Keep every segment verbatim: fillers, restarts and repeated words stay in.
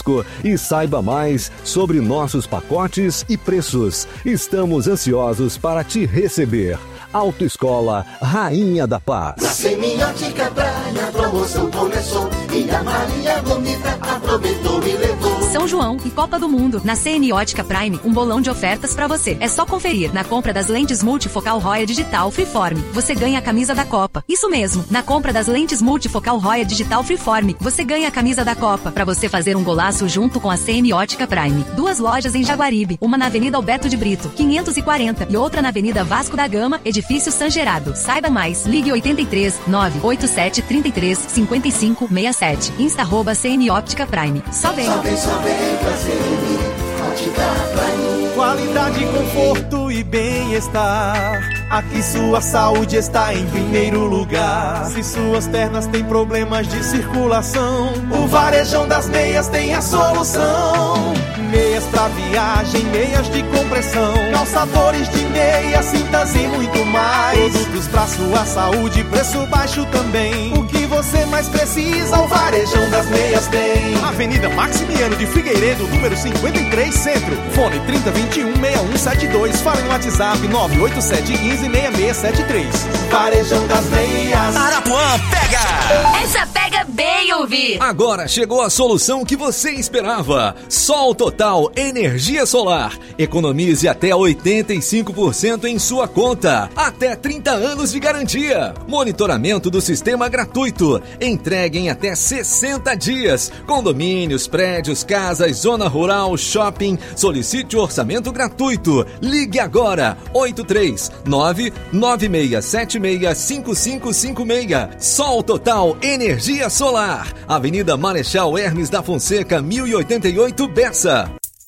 e saiba mais sobre nossos pacotes e preços. Estamos ansiosos para te receber. Autoescola Rainha da Paz. Na Semiótica Praia, a promoção começou e a Maria Bonita aproveitou e levou. São João e Copa do Mundo. Na C N Ótica Prime, um bolão de ofertas pra você. É só conferir. Na compra das lentes multifocal Roya Digital Freeform, você ganha a camisa da Copa. Isso mesmo. Na compra das lentes multifocal Roya Digital Freeform, você ganha a camisa da Copa. Pra você fazer um golaço junto com a C N Ótica Prime. Duas lojas em Jaguaribe. Uma na Avenida Alberto de Brito, quinhentos e quarenta. E outra na Avenida Vasco da Gama, Edifício San Gerardo. Saiba mais. Ligue oito três nove oito sete três três cinco cinco seis sete. Insta arroba C N Ótica Prime. Só vem. Só vem, só vem pra C N Ótica Prime. Qualidade, conforto e bem-estar. Aqui sua saúde está em primeiro lugar. Se suas pernas têm problemas de circulação, o Varejão das Meias tem a solução. Meias pra viagem, meias de compressão, calçadores de meia, cintas e muito mais. Produtos pra sua saúde, preço baixo também. O que você mais precisa, o Varejão das Meias tem. Avenida Maximiano de Figueiredo, número cinquenta e três, Centro. Fone trinta, vinte e um, sessenta e um setenta e dois. Fala no WhatsApp nove oito sete um cinco, seis seis sete três. Varejão das Meias. Arapuã pega! Essa pega bem, ouvir. Agora chegou a solução que você esperava. Sol Total Energia Solar. Economize até oitenta e cinco por cento em sua conta. Até trinta anos de garantia. Monitoramento do sistema gratuito. Entregue em até sessenta dias. Condomínios, prédios, casas, zona rural, shopping. Solicite o orçamento gratuito. Ligue agora. oito três nove nove seis sete seis cinco cinco cinco seis. Sol Total Energia Solar. Avenida Marechal Hermes da Fonseca, mil e oitenta e oito, Bessa.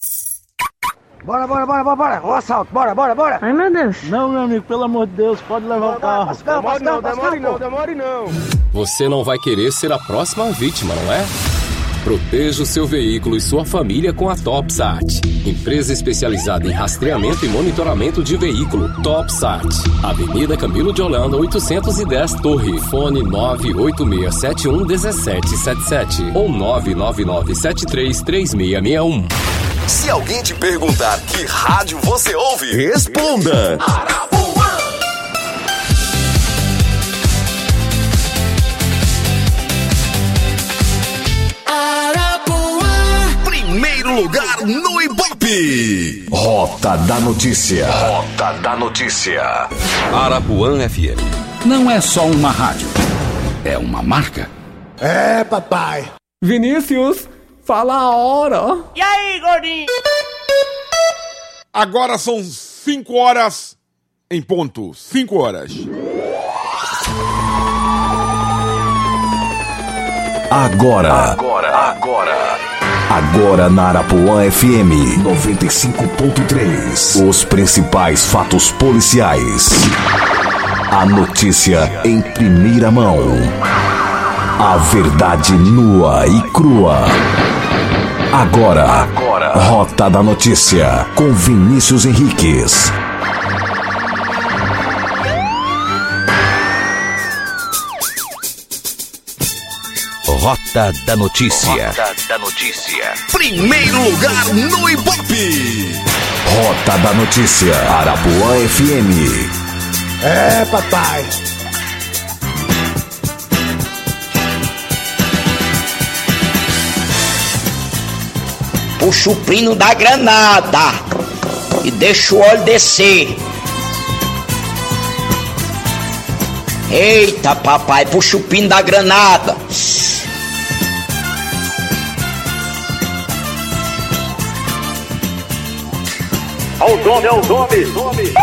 Bora, bora, bora, bora, bora. Ó, assalto, bora, bora, bora. Ai, meu Deus. Não, meu amigo, pelo amor de Deus, pode levar bora, o carro. Bora, Pascal, demore Pascal, não, Pascal, demore não, demore não. Você não vai querer ser a próxima vítima, não é? Proteja o seu veículo e sua família com a TopSat. Empresa especializada em rastreamento e monitoramento de veículo. TopSat. Avenida Camilo de Holanda, oitocentos e dez, Torre. Fone nove oito seis sete um um sete sete sete ou nove nove nove sete três três seis seis um. Se alguém te perguntar que rádio você ouve, responda. Arapuã. Primeiro lugar no Ibope. Rota da Notícia. Rota da Notícia. Arapuã F M. Não é só uma rádio, é uma marca. É, papai. Vinícius, fala a hora. E aí, gordinho? Agora são cinco horas em ponto. Cinco horas. Agora. Agora. Agora. Agora na Arapuã F M noventa e cinco ponto três. Os principais fatos policiais. A notícia em primeira mão. A verdade nua e crua. Agora. Agora. Rota da Notícia com Vinícius Henriques. Rota da Notícia. Rota da Notícia. Primeiro lugar no Ibope. Rota da Notícia. Arapuã F M. É, papai. Puxa o prino da granada e deixa o óleo descer. Eita, papai, puxa o pino da granada. Olha o nome, olha o nome, nome.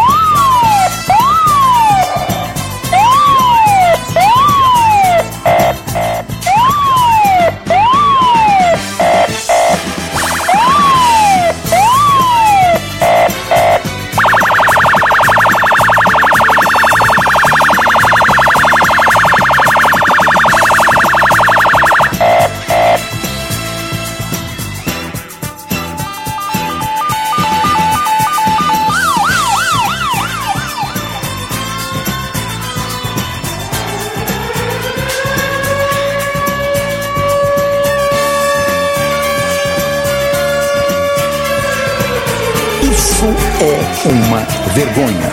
Isso é uma vergonha.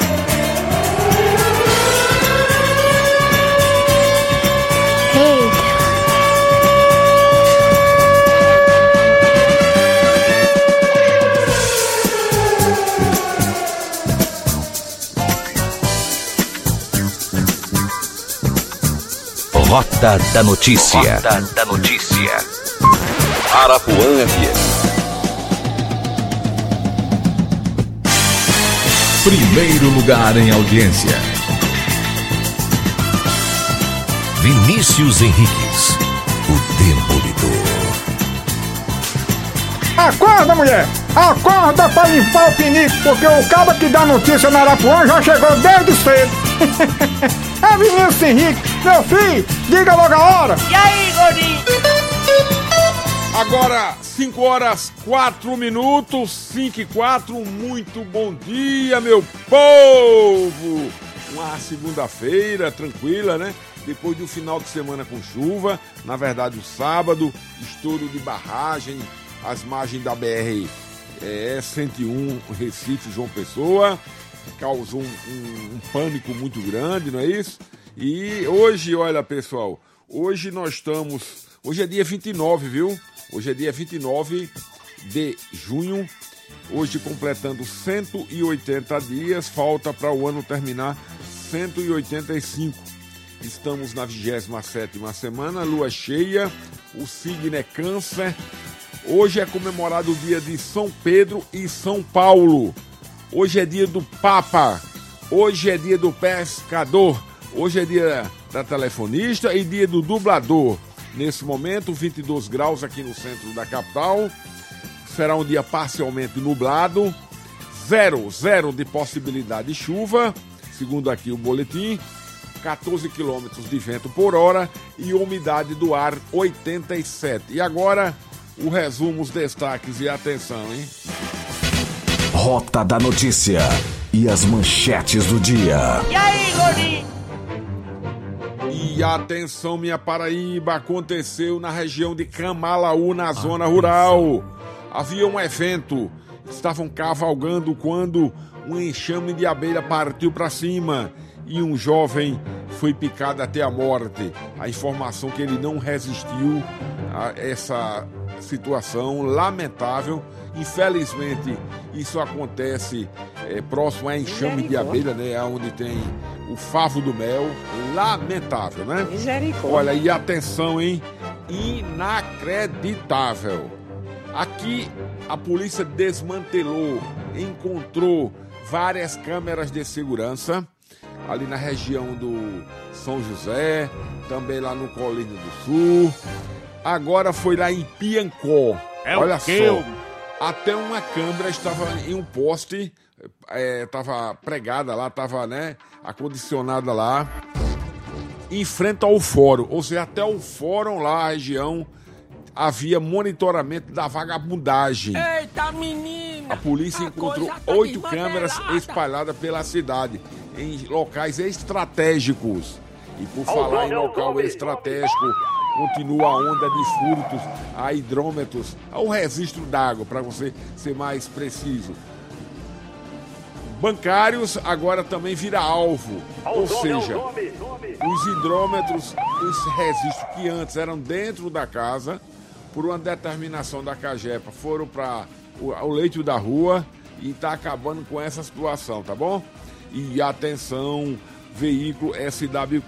Rota da Notícia. Rota da Notícia. Arapuã F M. Primeiro lugar em audiência. Vinícius Henriques, o Demolidor. Acorda, mulher! Acorda pra limpar o pinico, porque o cabo que dá notícia na Arapuã já chegou desde cedo. É Vinícius Henrique, meu filho, diga logo a hora. E aí, gordinho? Agora, cinco horas, quatro minutos, cinco e quatro, muito bom dia, meu povo! Uma segunda-feira tranquila, né? Depois do final de semana com chuva, na verdade o sábado, estouro de barragem, as margens da B R é, cento e um, Recife, João Pessoa, causou um, um, um pânico muito grande, não é isso? E hoje, olha pessoal, hoje nós estamos, hoje é dia vinte e nove, viu? Hoje é dia vinte e nove de junho, hoje completando cento e oitenta dias, falta para o ano terminar cento e oitenta e cinco. Estamos na vigésima sétima semana, lua cheia, o signo é Câncer. Hoje é comemorado o dia de São Pedro e São Paulo. Hoje é dia do Papa. Hoje é dia do pescador. Hoje é dia da telefonista e dia do dublador. Nesse momento, vinte e dois graus aqui no centro da capital. Será um dia parcialmente nublado. Zero, zero de possibilidade de chuva, segundo aqui o boletim. quatorze quilômetros de vento por hora e umidade do ar oitenta e sete. E agora, o resumo, os destaques e atenção, hein? Rota da Notícia e as manchetes do dia. E aí, gordinho? E atenção, minha Paraíba, aconteceu na região de Camalaú, na zona rural. Havia um evento, estavam cavalgando quando um enxame de abelha partiu para cima e um jovem foi picado até a morte. A informação que ele não resistiu a essa situação lamentável. Infelizmente, isso acontece é, próximo a enxame de abelha, né? Onde tem o favo do mel. Lamentável, né? Misericórdia. Olha, e atenção, hein? Inacreditável. Aqui, a polícia desmantelou, encontrou várias câmeras de segurança ali na região do São José, também lá no Colina do Sul. Agora foi lá em Piancó. É Olha o quê? só. Até uma câmera estava em um poste, estava é, pregada lá, estava, né, acondicionada lá, em frente ao fórum. Ou seja, até o fórum lá, a região, havia monitoramento da vagabundagem. Eita, menina! A polícia encontrou oito câmeras espalhadas pela cidade, em locais estratégicos. E por falar em local estratégico, continua a onda de furtos a hidrômetros, ao registro d'água, para você ser mais preciso. Bancários agora também vira alvo, ou seja, os hidrômetros, os registros que antes eram dentro da casa, por uma determinação da Cagepa, foram para o, o leito da rua e está acabando com essa situação, tá bom? E atenção, veículo S W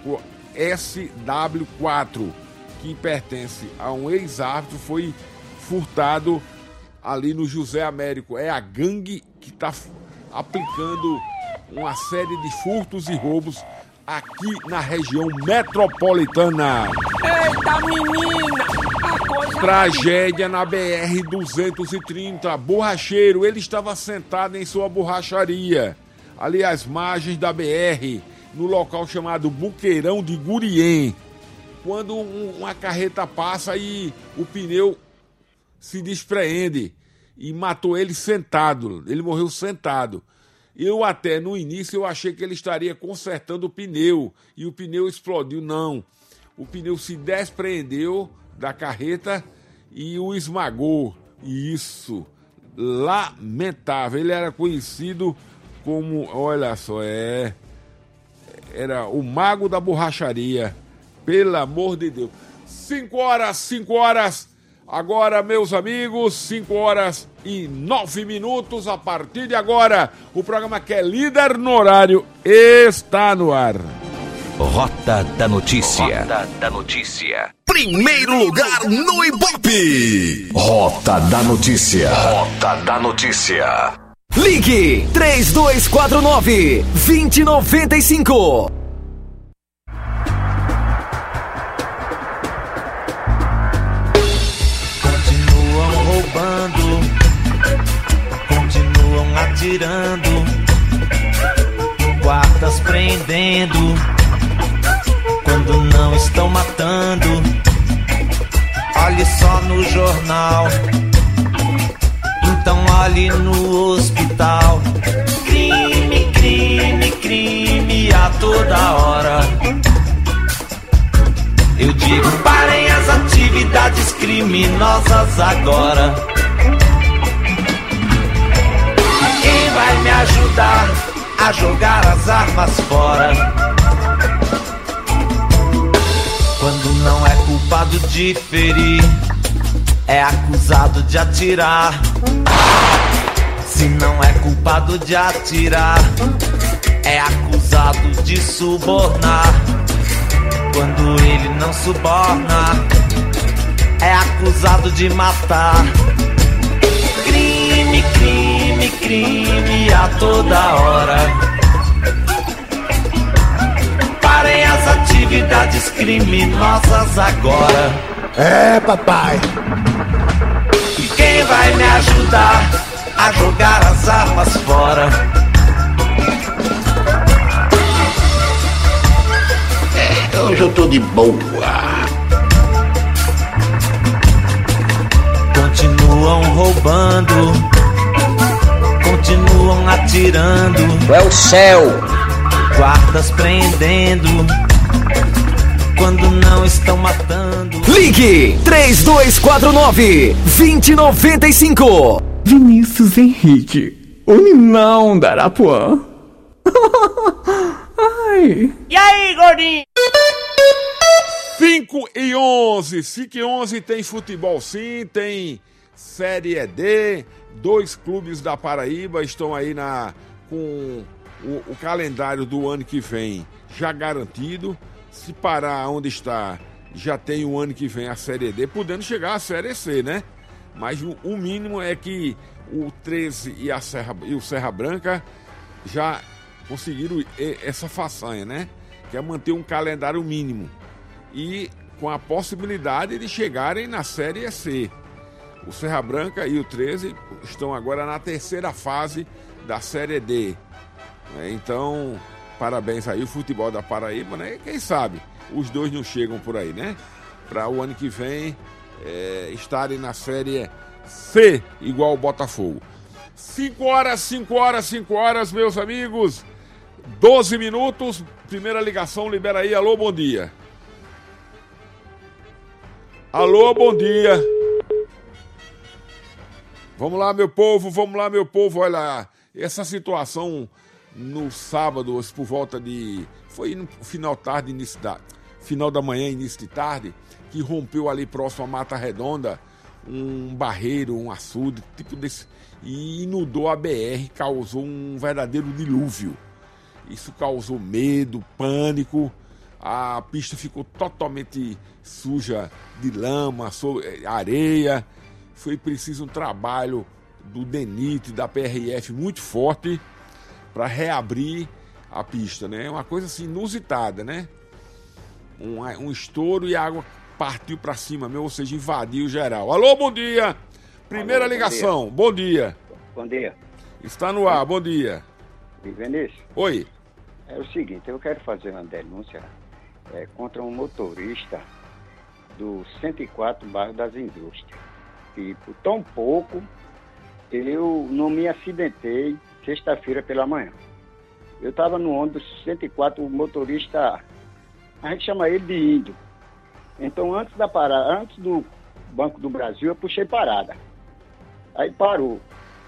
quatro, que pertence a um ex-árbitro, foi furtado ali no José Américo. É a gangue que está aplicando uma série de furtos e roubos aqui na região metropolitana. Eita, menina! A coisa... Tragédia na B R duzentos e trinta. Borracheiro, ele estava sentado em sua borracharia, ali às margens da B R, no local chamado Buqueirão de Gurien, quando um, uma carreta passa e o pneu se despreende e matou ele sentado. Ele morreu sentado. Eu até no início eu achei que ele estaria consertando o pneu e o pneu explodiu. Não, o pneu se despreendeu da carreta e o esmagou. Isso, lamentável. Ele era conhecido como, olha só, é... era o mago da borracharia. Pelo amor de Deus. Cinco horas, cinco horas. Agora, meus amigos, cinco horas e nove minutos. A partir de agora, o programa que é líder no horário está no ar. Rota da Notícia. Rota da Notícia. Primeiro lugar no Ibope. Rota da Notícia. Rota da Notícia. Ligue três dois quatro nove, dois zero nove cinco. Continuam roubando, continuam atirando, guardas prendendo, quando não estão matando. Olhe só no jornal, então olhe no hospital. Crime, crime, crime a toda hora. Eu digo, parem as atividades criminosas agora. Quem vai me ajudar a jogar as armas fora? Quando não é culpado de ferir, é acusado de atirar. Se não é culpado de atirar, é acusado de subornar. Quando ele não suborna, é acusado de matar. Crime, crime, crime a toda hora. Parem as atividades criminosas agora. É, papai. E quem vai me ajudar a jogar as armas fora? É, hoje eu tô de boa. Continuam roubando, continuam atirando. É o céu. Guardas prendendo, quando não estão matando. Ligue três dois quatro nove, dois zero nove cinco. Vinícius Henrique, o Ninão da Arapuã. Ai. E aí, gordinho? cinco e onze, cinco e onze tem futebol sim, tem Série D, dois clubes da Paraíba estão aí na, com o, o calendário do ano que vem já garantido. Se parar onde está, já tem o ano que vem a Série D, podendo chegar à Série C, né? Mas o, o mínimo é que o treze e, a Serra, e o Serra Branca já conseguiram essa façanha, né? Que é manter um calendário mínimo e com a possibilidade de chegarem na Série C. O Serra Branca e o treze estão agora na terceira fase da Série D. Então, parabéns aí o futebol da Paraíba, né? Quem sabe os dois não chegam por aí, né? Para o ano que vem é, estarem na Série C, igual o Botafogo. cinco horas, cinco horas, cinco horas, meus amigos. doze minutos. Primeira ligação, libera aí. Alô, bom dia. Alô, bom dia. Vamos lá, meu povo, vamos lá, meu povo. Olha, essa situação no sábado, por volta de... Foi no final tarde, início da... Final da manhã, início de tarde, que rompeu ali próximo à Mata Redonda um barreiro, um açude, tipo desse... E inundou a B R, causou um verdadeiro dilúvio. Isso causou medo, pânico. A pista ficou totalmente suja de lama, areia. Foi preciso um trabalho do DENIT, da P R F muito forte para reabrir a pista, né? Uma coisa assim inusitada, né? Um, um estouro e a água partiu para cima, mesmo, ou seja, invadiu geral. Alô, bom dia! Primeira Alô, ligação, bom dia. Bom dia. Está no ar, bom dia. Vinícius? Oi. É o seguinte, eu quero fazer uma denúncia é, contra um motorista do cento e quatro, bairro das Indústrias. E por tão pouco, eu não me acidentei sexta-feira pela manhã. Eu estava no ônibus cento e quatro, o motorista, a gente chama ele de índio. Então, antes da parada, antes do Banco do Brasil, eu puxei parada. Aí parou.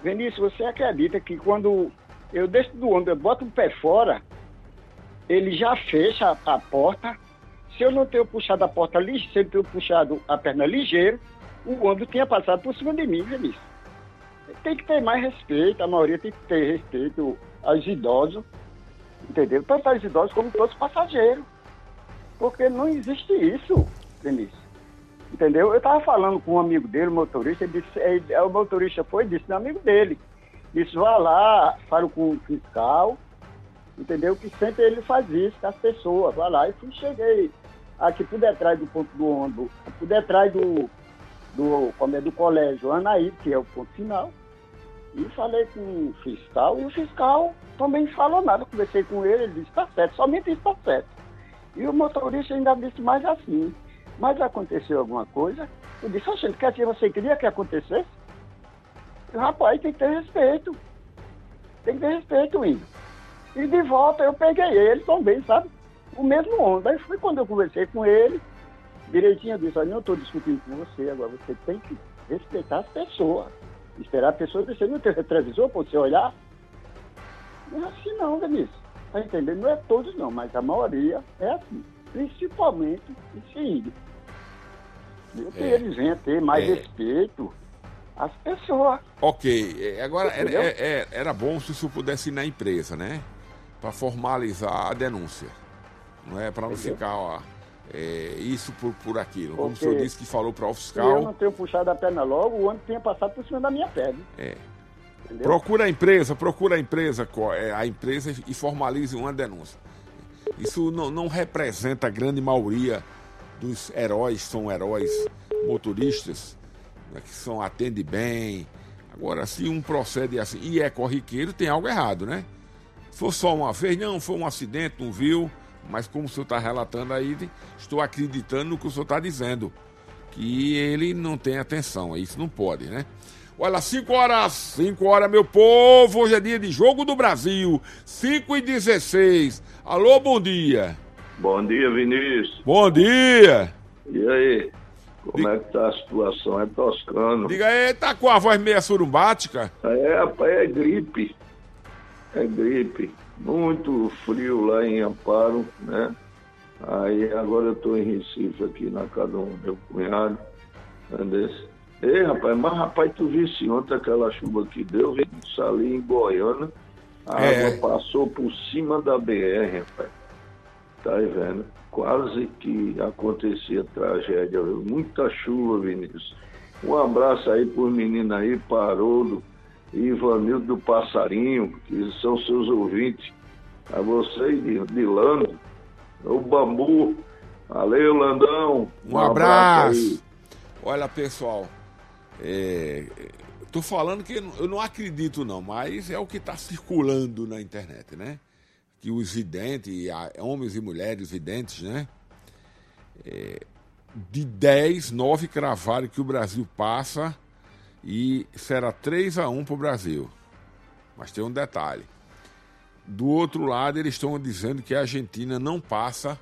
Vinícius, você acredita que quando eu desço do ônibus, eu boto o pé fora, ele já fecha a, a porta. Se eu não tenho puxado a porta ligeiro, se eu tenho puxado a perna ligeiro, o ônibus tinha passado por cima de mim, Vinícius. Tem que ter mais respeito, a maioria tem que ter respeito aos idosos, entendeu? Tanto aos idosos como todos os passageiros. Porque não existe isso, Vinícius. Entendeu? Eu estava falando com um amigo dele, o motorista, ele disse, ele, o motorista foi e disse, meu amigo dele, disse, vá lá, falo com o fiscal, entendeu? Que sempre ele faz isso com as pessoas, vai lá. E fui, cheguei aqui por detrás do ponto do ônibus, por detrás do, do, como é, do colégio Anaí, que é o ponto final, e falei com o fiscal, e o fiscal também não falou nada, conversei com ele, ele disse, tá certo, somente isso tá certo. E o motorista ainda disse mais assim, mas aconteceu alguma coisa? Eu disse, oxe, quer dizer, você queria que acontecesse? Eu, rapaz, tem que ter respeito. Tem que ter respeito, índio. E de volta eu peguei ele também, sabe? O mesmo ônibus. Aí foi quando eu conversei com ele, direitinho, eu disse, olha, não estou discutindo com você, agora você tem que respeitar as pessoas. Esperar a pessoa descer no teu retrovisor para você olhar. Não é assim não, Vinícius. Tá entendendo? Não é todos não, mas a maioria é assim. Principalmente esse índio. Que é. Eles venham ter mais é. respeito às pessoas. Ok, agora era, era, era bom se o senhor pudesse ir na empresa, né? Para formalizar a denúncia. Não é? Para não Entendeu? ficar, ó, é, isso por, por aquilo. Como Porque o senhor disse que falou para o fiscal. Se eu não tenho puxado a perna logo, o ônibus tinha passado por cima da minha perna. É. Entendeu? Procura a empresa, procura a empresa, a empresa e formalize uma denúncia. Isso não, não representa a grande maioria dos heróis, são heróis motoristas, né, que são, atendem bem. Agora, se um procede assim e é corriqueiro, tem algo errado, né? Se for só uma vez, não, foi um acidente, não viu, mas como o senhor está relatando aí, estou acreditando no que o senhor está dizendo, que ele não tem atenção, isso não pode, né? Olha, cinco horas, cinco horas, meu povo, hoje é dia de Jogo do Brasil, cinco e dezesseis. Alô, bom dia. Bom dia, Vinícius. Bom dia. E aí, como Diga... é que tá a situação? É toscano. Diga aí, tá com a voz meio surumbática? É, rapaz, é gripe. É gripe. Muito frio lá em Amparo, né? Aí agora eu tô em Recife, aqui na casa do meu cunhado, entendeu? Ei, rapaz, mas rapaz, tu visse ontem aquela chuva que deu, Vinícius, ali em Goiânia, a é. água passou por cima da B R, rapaz. Tá aí vendo? Quase que acontecia tragédia, viu? Muita chuva, Vinícius. Um abraço aí pros meninos aí, Paroldo e Ivanildo do Passarinho, que são seus ouvintes. A vocês de, de Lando, o Bambu. Valeu, Landão. Um, um abraço. abraço aí. Olha, pessoal, é, tô falando que eu não acredito não, mas é o que está circulando na internet, né? Que os videntes, homens e mulheres videntes, né? É, de dez, nove cravaram que o Brasil passa e será três a um para o Brasil. Mas tem um detalhe. Do outro lado, eles estão dizendo que a Argentina não passa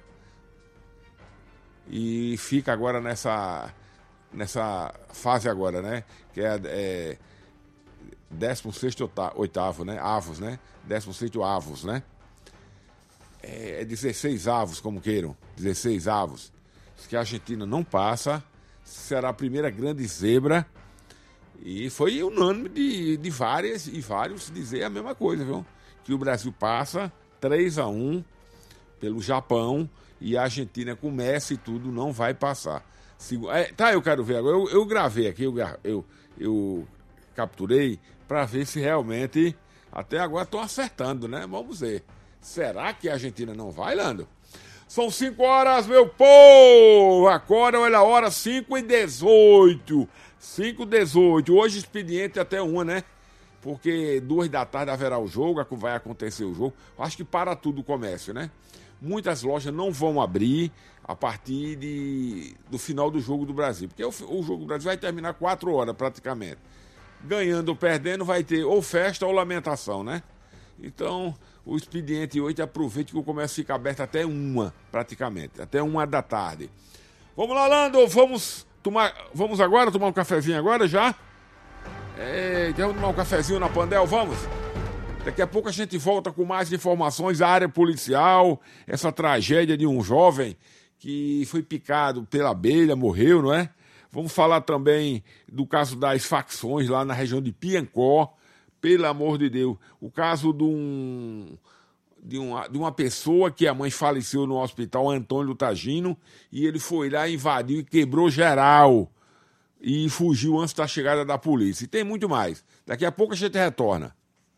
e fica agora nessa... nessa fase agora, né? Que é, é décimo sexto oitavo, né? Avos, né? décimo sexto avos, né? É, é dezesseis avos, como queiram. dezesseis avos. Que a Argentina não passa, será a primeira grande zebra. E foi unânime de, de várias e vários dizer a mesma coisa, viu? Que o Brasil passa três a um pelo Japão e a Argentina começa e tudo, não vai passar. É, tá, eu quero ver agora. Eu, eu gravei aqui, eu, eu, eu capturei para ver se realmente até agora estão acertando, né? Vamos ver. Será que a Argentina não vai, Lando? São cinco horas, meu povo! Agora, olha a hora, cinco e dezoito. cinco e dezoito. Hoje expediente até uma, né? Porque duas da tarde haverá o jogo, vai acontecer o jogo. Acho que para tudo o comércio, né? Muitas lojas não vão abrir a partir de, do final do Jogo do Brasil. Porque o, o Jogo do Brasil vai terminar quatro horas praticamente. Ganhando ou perdendo vai ter ou festa ou lamentação, né? Então, o expediente hoje aproveite que o comércio fica aberto até uma, praticamente. Até uma da tarde. Vamos lá, Lando, vamos tomar. Vamos agora tomar um cafezinho agora já? Eita, vamos tomar um cafezinho na Pandel, vamos? Daqui a pouco a gente volta com mais informações da área policial, essa tragédia de um jovem que foi picado pela abelha, morreu, não é? Vamos falar também do caso das facções lá na região de Piancó, pelo amor de Deus. O caso de, um, de, uma, de uma pessoa que a mãe faleceu no hospital, Antônio Tagino, e ele foi lá, invadiu e quebrou geral. E fugiu antes da chegada da polícia. E tem muito mais. Daqui a pouco a gente retorna.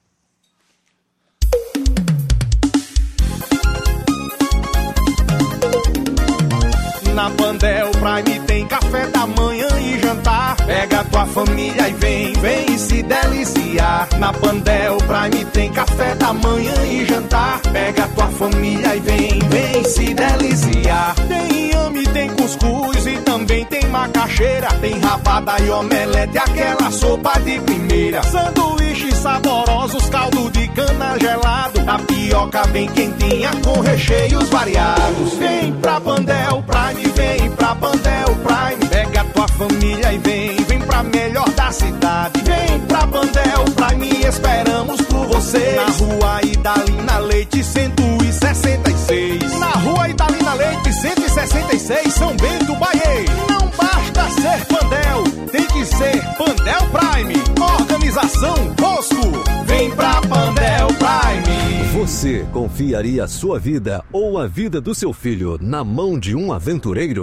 Na Pandel Prime tem café da manhã e jantar. Pega tua família e vem, vem se deliciar. Na Pandel Prime tem café da manhã e jantar. Pega tua família e vem, vem se deliciar. Tem inhame, tem cuscuz e também tem macaxeira. Tem rabada e omelete, aquela sopa de primeira. Sanduíches saborosos, caldo de cana gelado. Tapioca bem quentinha com recheios variados. Vem pra Pandel Prime, vem pra Pandel Prime. Pega tua família e vem, vem pra melhor da cidade. Vem pra Pandel Prime, esperamos por você. Na rua Idalina Leite cento e sessenta e seis. Na rua Idalina Leite cento e sessenta e seis, São Bento, Bahia. Não basta ser Pandel, tem que ser Pandel Prime. Organização Bosco, vem pra Pandel Prime. Você confiaria a sua vida ou a vida do seu filho na mão de um aventureiro?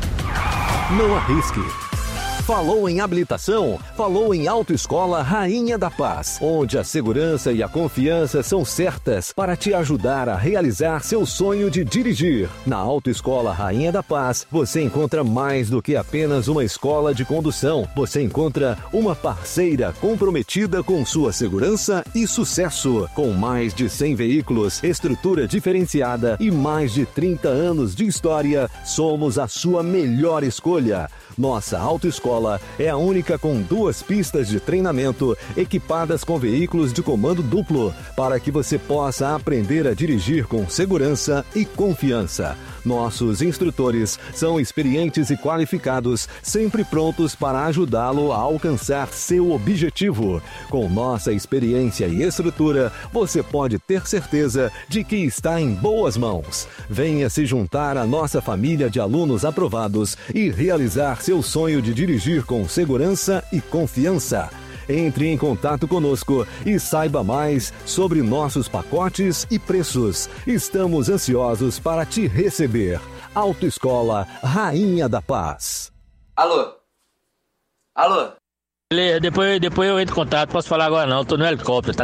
Não arrisque. Falou em habilitação? Falou em Autoescola Rainha da Paz, onde a segurança e a confiança são certas para te ajudar a realizar seu sonho de dirigir. Na Autoescola Rainha da Paz, você encontra mais do que apenas uma escola de condução. Você encontra uma parceira comprometida com sua segurança e sucesso. Com mais de cem veículos, estrutura diferenciada e mais de trinta anos de história, somos a sua melhor escolha. Nossa autoescola é a única com duas pistas de treinamento equipadas com veículos de comando duplo para que você possa aprender a dirigir com segurança e confiança. Nossos instrutores são experientes e qualificados, sempre prontos para ajudá-lo a alcançar seu objetivo. Com nossa experiência e estrutura, você pode ter certeza de que está em boas mãos. Venha se juntar à nossa família de alunos aprovados e realizar seu sonho de dirigir com segurança e confiança. Entre em contato conosco e saiba mais sobre nossos pacotes e preços. Estamos ansiosos para te receber. Autoescola Rainha da Paz. Alô? Alô? Beleza, depois, depois eu entro em contato. Posso falar agora não, tô no helicóptero.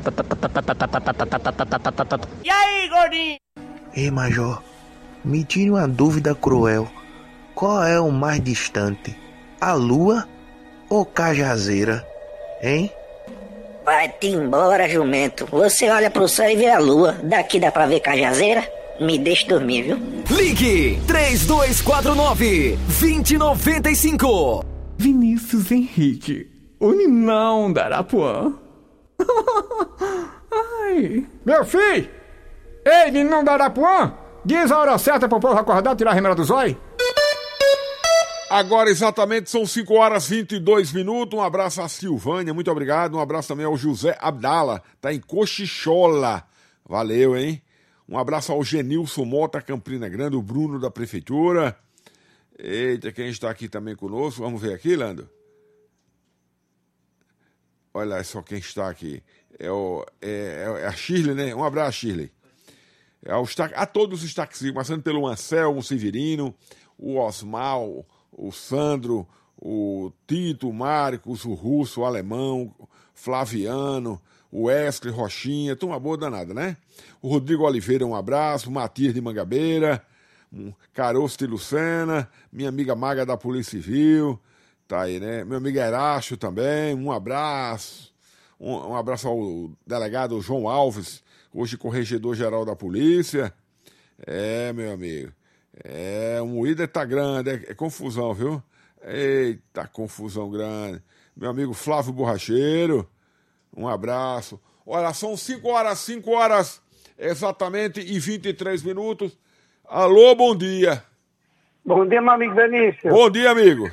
E aí, gordinho? Ei, Major, me tire uma dúvida cruel. Qual é o mais distante? A Lua ou Cajazeira? Hein? Vai-te embora, jumento. Você olha pro céu e vê a lua. Daqui dá pra ver Cajazeira? Me deixe dormir, viu? Ligue três dois quatro nove, dois zero nove cinco. Vinícius Henrique, o Ninão da Arapuã. Ai. Meu filho! Ei, Ninão da Arapuã! Diz a hora certa pro povo acordar e tirar a remela do zóio. Agora exatamente são cinco horas e vinte e dois minutos. Um abraço a Silvânia, muito obrigado. Um abraço também ao José Abdala, tá em Cochichola. Valeu, hein? Um abraço ao Genilson Mota, Campina Grande, o Bruno da Prefeitura. Eita, quem está aqui também conosco? Vamos ver aqui, Lando. Olha só quem está aqui. É, o, é, é a Shirley, né? Um abraço, Shirley. É aos, a todos os taxistas, começando pelo Anselmo Severino, o Osmar, o Sandro, o Tito, o Marcos, o Russo, o Alemão, o Flaviano, o Wesley, Rochinha, turma boa danada, né? O Rodrigo Oliveira, um abraço, o Matias de Mangabeira, um Caroço de Lucena, minha amiga Maga da Polícia Civil, tá aí, né? Meu amigo Eracho também, um abraço. Um, um abraço ao delegado João Alves, hoje corregedor-geral da polícia. É, meu amigo. É, o moído tá grande, é, é confusão, viu? Eita, confusão grande. Meu amigo Flávio Borracheiro, um abraço. Olha, são cinco horas, cinco horas exatamente e vinte e três minutos. Alô, bom dia. Bom dia, meu amigo Benício. Bom dia, amigo.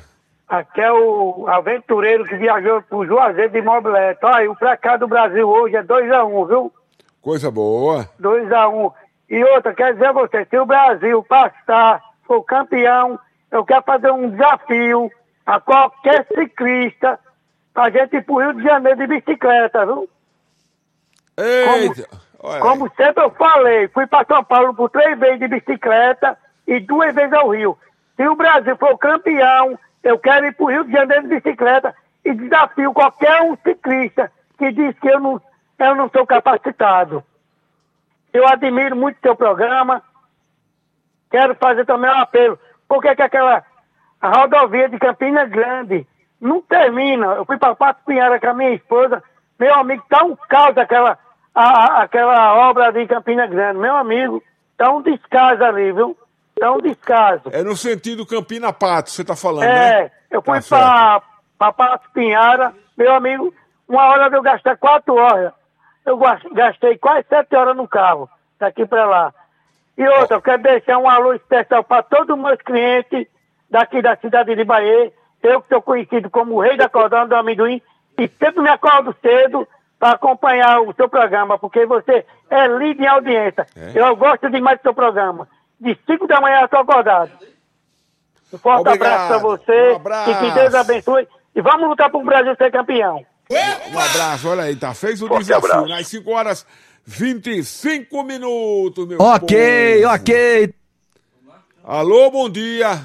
Aqui é o aventureiro que viajou pro Juazeiro de Mobilete. Olha, o placar do Brasil hoje é dois a um, viu? Coisa boa. dois a um. E outra, quer dizer a você, se o Brasil passar, for campeão, eu quero fazer um desafio a qualquer ciclista pra gente ir pro Rio de Janeiro de bicicleta, viu? Eita! Como, como sempre eu falei, fui pra São Paulo por três vezes de bicicleta e duas vezes ao Rio. Se o Brasil for campeão, eu quero ir pro Rio de Janeiro de bicicleta e desafio qualquer um ciclista que diz que eu não, eu não sou capacitado. Eu admiro muito o seu programa. Quero fazer também um apelo. Por que que aquela a rodovia de Campina Grande não termina? Eu fui para Pato Pinhara com a minha esposa. Meu amigo, tá um caos aquela, a, a, aquela obra de Campina Grande. Meu amigo, tá um descaso ali, viu? Tá um descaso. É no sentido Campina Pato, você tá falando, é, né? Eu fui tá para Pato Pinhara. Meu amigo, uma hora de eu gastar quatro horas. Eu gastei quase sete horas no carro, daqui para lá. E outra, eu quero deixar um alô especial para todos os meus clientes daqui da cidade de Bahia. Eu que sou conhecido como o rei da cordão do amendoim e sempre me acordo cedo para acompanhar o seu programa, porque você é líder em audiência. É. Eu gosto demais do seu programa. De cinco da manhã eu estou acordado. Um forte Obrigado. abraço para você. Um abraço. E que Deus abençoe. E vamos lutar para o Brasil ser campeão. Um abraço, olha aí, tá? Fez o Forte desafio, abraço. nas cinco horas, vinte e cinco minutos, meu Ok, povo. ok. Alô, bom dia.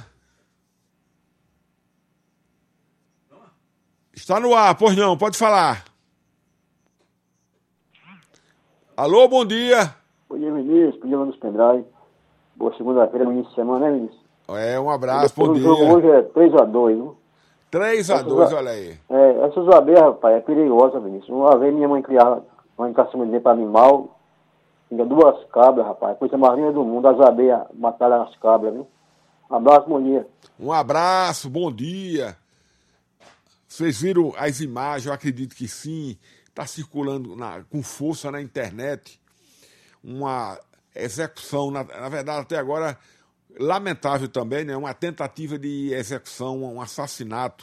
Está no ar, pois não, pode falar. Alô, bom dia. Bom dia, Vinícius, bom dia, Manos Pendrive. Boa segunda-feira, no início de semana, né, Vinícius? É, um abraço, bom o dia. O jogo hoje é três a dois, viu? três a dois, olha aí. É, essa zoabeira, rapaz, é perigosa, Vinícius. Uma vez minha mãe criava uma encaçamba de para animal, tinha duas cabras, rapaz, coisa mais linda do mundo, as abelhas mataram as cabras, viu? Um abraço, bom dia. Um abraço, bom dia. Vocês viram as imagens, eu acredito que sim, está circulando na, com força na internet uma execução, na, na verdade até agora lamentável também, né? Uma tentativa de execução, um assassinato.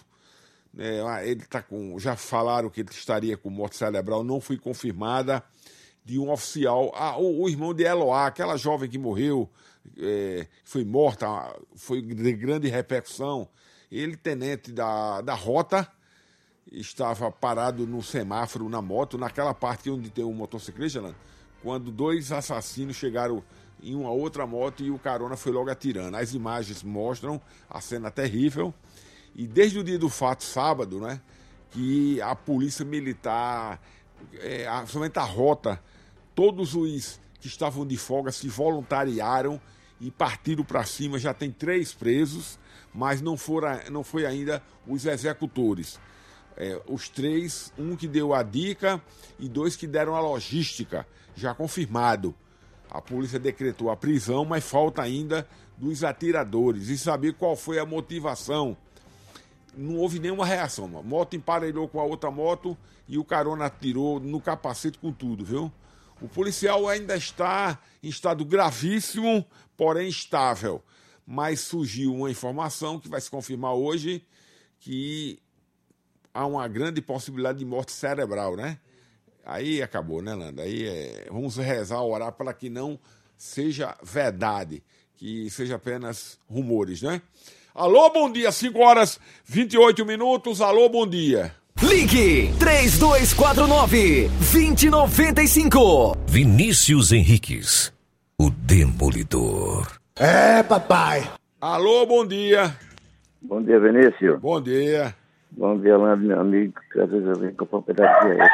Né? Ele tá com, já falaram que ele estaria com morte cerebral, não foi confirmada, de um oficial, ah, o, o irmão de Eloá, aquela jovem que morreu, é, foi morta, foi de grande repercussão. Ele, tenente da, da rota, estava parado no semáforo na moto, naquela parte onde tem um motociclista, né? Quando dois assassinos chegaram em uma outra moto e o carona foi logo atirando. As imagens mostram a cena terrível. E desde o dia do fato, sábado, né, que a polícia militar, é, a, somente a rota, todos os que estavam de folga se voluntariaram e partiram para cima. Já tem três presos, mas não, foram, não foi ainda os executores. É, os três, um que deu a dica e dois que deram a logística, já confirmado. A polícia decretou a prisão, mas falta ainda dos atiradores e saber qual foi a motivação. Não houve nenhuma reação. A moto emparelhou com a outra moto e o carona atirou no capacete com tudo, viu? O policial ainda está em estado gravíssimo, porém estável. Mas surgiu uma informação que vai se confirmar hoje, que há uma grande possibilidade de morte cerebral, né? Aí acabou, né, Landa? Aí é... vamos rezar, orar para que não seja verdade, que seja apenas rumores, né? Alô, bom dia, cinco horas e vinte e oito minutos. Alô, bom dia. Ligue três dois quatro nove, dois zero nove cinco. Vinícius Henriques, o Demolidor. É, papai. Alô, bom dia. Bom dia, Vinícius. Bom dia. Bom dia, Lando, meu amigo, que às vezes eu venho com um pedaço de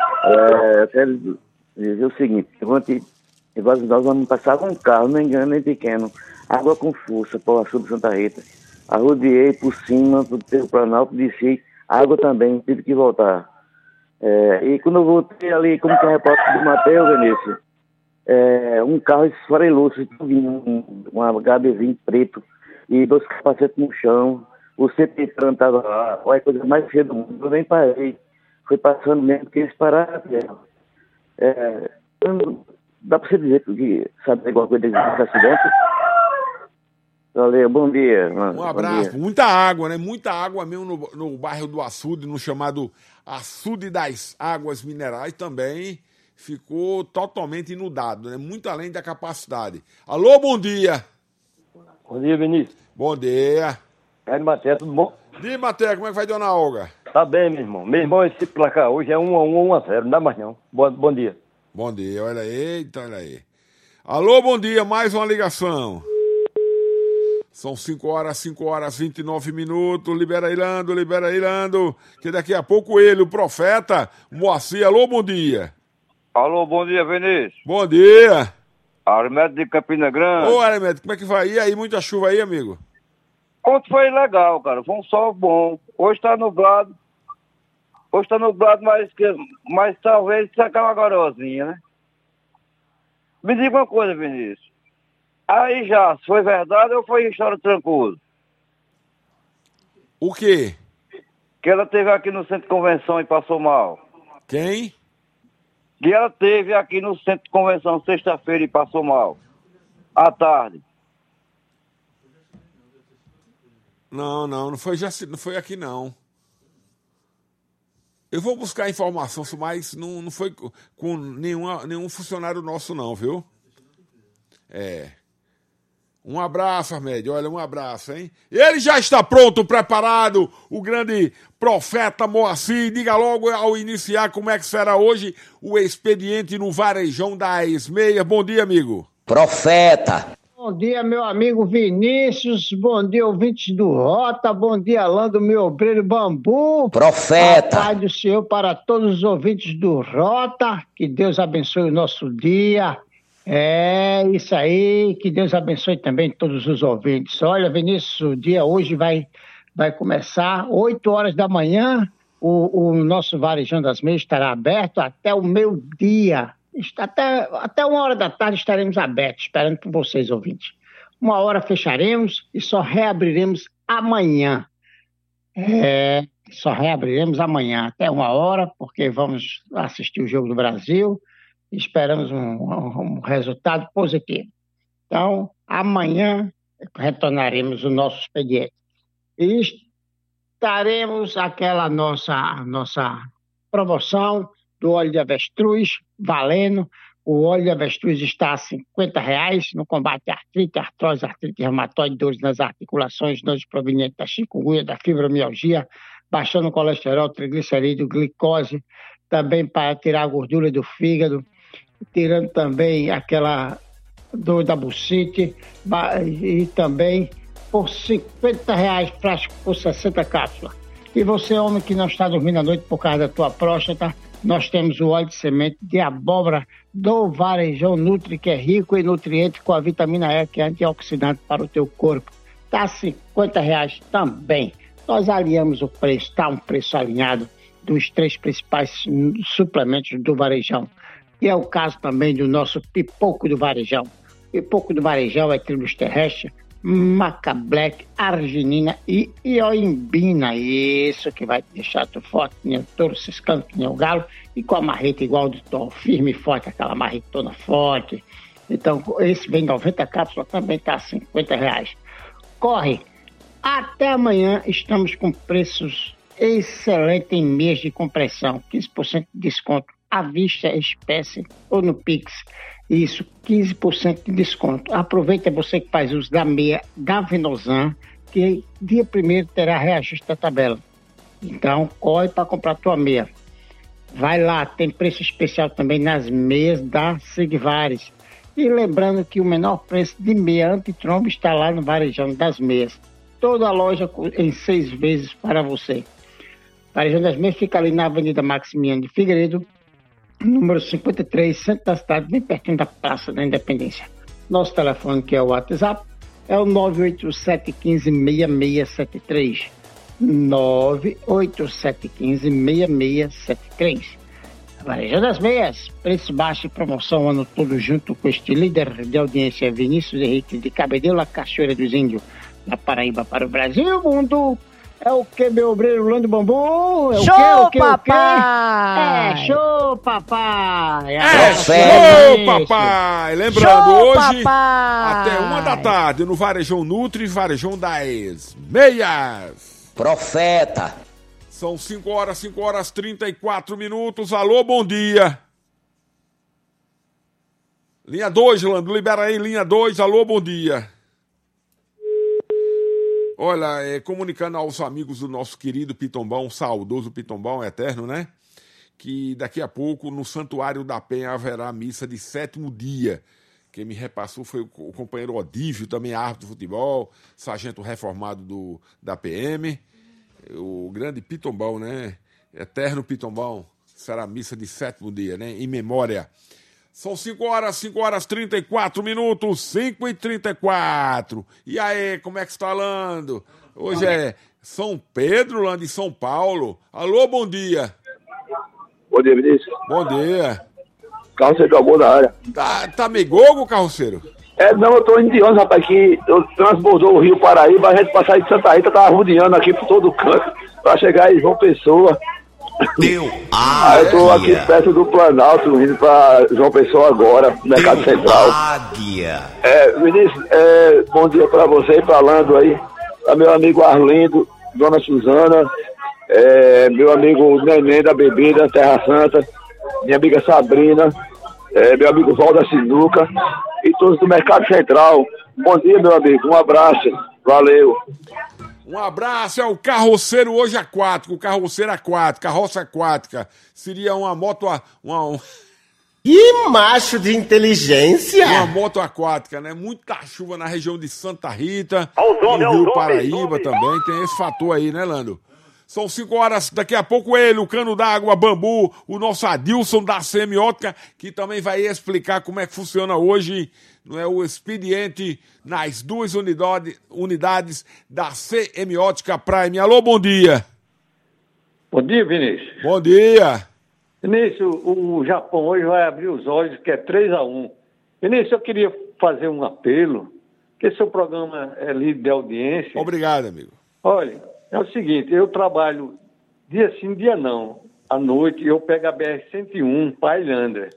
é, eu quero dizer o seguinte, ontem nós vamos passar com um carro, nem grande nem pequeno, água com força, para o sul de Santa Rita. Arrodeei por cima, pelo Planalto, desci, água também, tive que voltar. É, e quando eu voltei ali, como que é a repórter do Mateus, Vinícius, é, um carro esfarelou, um, um H B vinte preto, e dois capacetes no chão, o C T estava lá, olha a coisa mais feia do mundo, eu nem parei. Foi passando mesmo, porque eles pararam. É, dá pra você dizer que sabe alguma coisa desse acidente? Valeu, bom dia. Um abraço. Dia. Muita água, né? Muita água mesmo no, no bairro do Açude, no chamado Açude das Águas Minerais também ficou totalmente inundado, né? Muito além da capacidade. Alô, bom dia. Bom dia, Vinícius. Bom dia. É de Maté, tudo bom? Diga, Maté, como é que vai, dona Olga? Tá bem, meu irmão. Meu irmão, esse placar hoje é um a um ou um a zero, não dá mais não. Bom, bom dia. Bom dia, olha aí, então olha aí. Alô, bom dia, mais uma ligação. São cinco horas, cinco horas, vinte e nove minutos. Libera Ilando, libera Ilando. Que daqui a pouco ele, o profeta, Moacir. Alô, bom dia. Alô, bom dia, Vinícius. Bom dia. Arimédio de Campina Grande. Ô, Arimédio, como é que vai? E aí, muita chuva aí, amigo? Ontem foi legal, cara. Foi um sol bom. Hoje tá nublado. Hoje tá nublado, mas, mas talvez sacar uma garozinha, né? Me diga uma coisa, Vinícius. Aí já, foi verdade ou foi história tranquila? O quê? Que ela teve aqui no centro de convenção e passou mal. Quem? Que ela teve aqui no centro de convenção sexta-feira e passou mal. À tarde. Não, não, não foi, já, não foi aqui não. Eu vou buscar informação, mas não, não foi com nenhuma, nenhum funcionário nosso não, viu? É... Um abraço, Armédio. Olha, um abraço, hein? Ele já está pronto, preparado, o grande profeta Moacir. Diga logo ao iniciar como é que será hoje o expediente no Varejão das Meias. Bom dia, amigo. Profeta. Bom dia, meu amigo Vinícius. Bom dia, ouvintes do Rota. Bom dia, Alain do meu obreiro Bambu. Profeta. A paz do Senhor para todos os ouvintes do Rota. Que Deus abençoe o nosso dia. É isso aí, que Deus abençoe também todos os ouvintes. Olha, Vinícius, o dia hoje vai, vai começar oito horas da manhã, o, o nosso Varejão das Meias estará aberto até o meio-dia, até, até uma hora da tarde estaremos abertos, esperando por vocês, ouvintes. Uma hora fecharemos e só reabriremos amanhã. É, só reabriremos amanhã, até uma hora, porque vamos assistir o Jogo do Brasil. Esperamos um, um, um resultado positivo. Então, amanhã retornaremos o nosso expediente. E estaremos aquela nossa, nossa promoção do óleo de avestruz valendo. O óleo de avestruz está a cinquenta reais no combate à artrite, artrose, artrite reumatoide, dores nas articulações, dores provenientes da chikungunya, da fibromialgia, baixando o colesterol, triglicerídeo, glicose, também para tirar a gordura do fígado, tirando também aquela dor da bucite, e também por cinquenta reais frasco por sessenta cápsulas. E você, homem que não está dormindo à noite por causa da tua próstata, nós temos o óleo de semente de abóbora do Varejão Nutri, que é rico em nutrientes com a vitamina E, que é antioxidante para o teu corpo. Está a cinquenta reais também. Nós alinhamos o preço, está um preço alinhado dos três principais suplementos do Varejão. E é o caso também do nosso pipoco do Varejão. Pipoco do Varejão é tribos terrestre, maca black, arginina e ioimbina. Isso que vai te deixar tu forte, que nem o touro, ciscando, que nem o galo, e com a marreta igual do tom, firme e forte, aquela marretona forte. Então, esse vem noventa cápsulas, também está a cinquenta reais. Corre! Até amanhã estamos com preços excelentes em mês de compressão, quinze por cento de desconto à vista, espécie ou no Pix. Isso, quinze por cento de desconto. Aproveita você que faz uso da meia da Venosan, que dia primeiro terá reajuste da tabela. Então, corre para comprar tua meia. Vai lá, tem preço especial também nas meias da Sigvares. E lembrando que o menor preço de meia antitrombo está lá no Varejão das Meias. Toda a loja em seis vezes para você. Varejão das Meias fica ali na Avenida Maximiano de Figueiredo, número cinquenta e três, centro da cidade, bem pertinho da Praça da Independência. Nosso telefone, que é o WhatsApp, é o nove oito sete um cinco, seis seis sete três. nove oito sete um cinco, seis seis sete três. Varejão das Meias, preço baixo e promoção o ano todo junto com este líder de audiência, Vinícius Henrique de Cabedelo, a Cachoeira dos Índios, da Paraíba para o Brasil, mundo. É o que, meu obreiro Lando Bambu? É show, o quê, o quê, papai! O quê? É, show, papai! É, show, papai! Lembrando, show, hoje, papai. Até uma da tarde, no Varejão Nutri, Varejão das Meias. Profeta. São cinco horas, cinco horas, trinta e quatro minutos. Alô, bom dia. Linha dois, Lando, libera aí, linha dois. Alô, bom dia. Olha, é, comunicando aos amigos do nosso querido Pitombão, saudoso Pitombão eterno, né? Que daqui a pouco no Santuário da Penha haverá missa de sétimo dia. Quem me repassou foi o companheiro Odívio, também árbitro de futebol, sargento reformado do, da P M. O grande Pitombão, né? Eterno Pitombão. Será missa de sétimo dia, né? Em memória. São cinco horas, cinco horas, trinta e quatro minutos, cinco e trinta e quatro. E aí, como é que está, Lando? Hoje é São Pedro, Lando, em São Paulo. Alô, bom dia. Bom dia, Vinícius. Bom dia. Carroceiro do Amor da área. Tá, tá meio gogo, carroceiro? É, não, eu tô indo de ônibus, rapaz, que eu transbordou o Rio Paraíba, a gente passar de Santa Rita, tava rodeando aqui por todo o canto, pra chegar em João Pessoa. Deu. Ah, Aí eu tô aqui perto do Planalto, indo pra João Pessoa agora, Mercado Deu Central. Águia. É, Vinícius, é, bom dia pra você, pra Lando aí, pra meu amigo Arlindo, Dona Suzana, é, meu amigo Neném da Bebida, Terra Santa, minha amiga Sabrina, é, meu amigo Val da Sinuca e todos do Mercado Central. Bom dia, meu amigo, um abraço, valeu. Um abraço, é o carroceiro hoje aquático, o carroceiro aquático, carroça aquática. Seria uma moto... Uma, um... Que macho de inteligência! Uma moto aquática, né? Muita chuva na região de Santa Rita, no Rio Paraíba também, tem esse fator aí, né, Lando? São cinco horas, daqui a pouco ele, o Cano d'Água, Bambu, o nosso Adilson da Semiótica, que também vai explicar como é que funciona hoje, não é, o expediente nas duas unidade, unidades da Semiótica Prime. Alô, bom dia. Bom dia, Vinícius. Bom dia. Vinícius, o Japão hoje vai abrir os olhos, que é três a um. Vinícius, eu queria fazer um apelo, que seu programa é líder de audiência. Obrigado, amigo. Olha, é o seguinte, eu trabalho dia sim, dia não. À noite eu pego a B R cento e um para Ilhandra.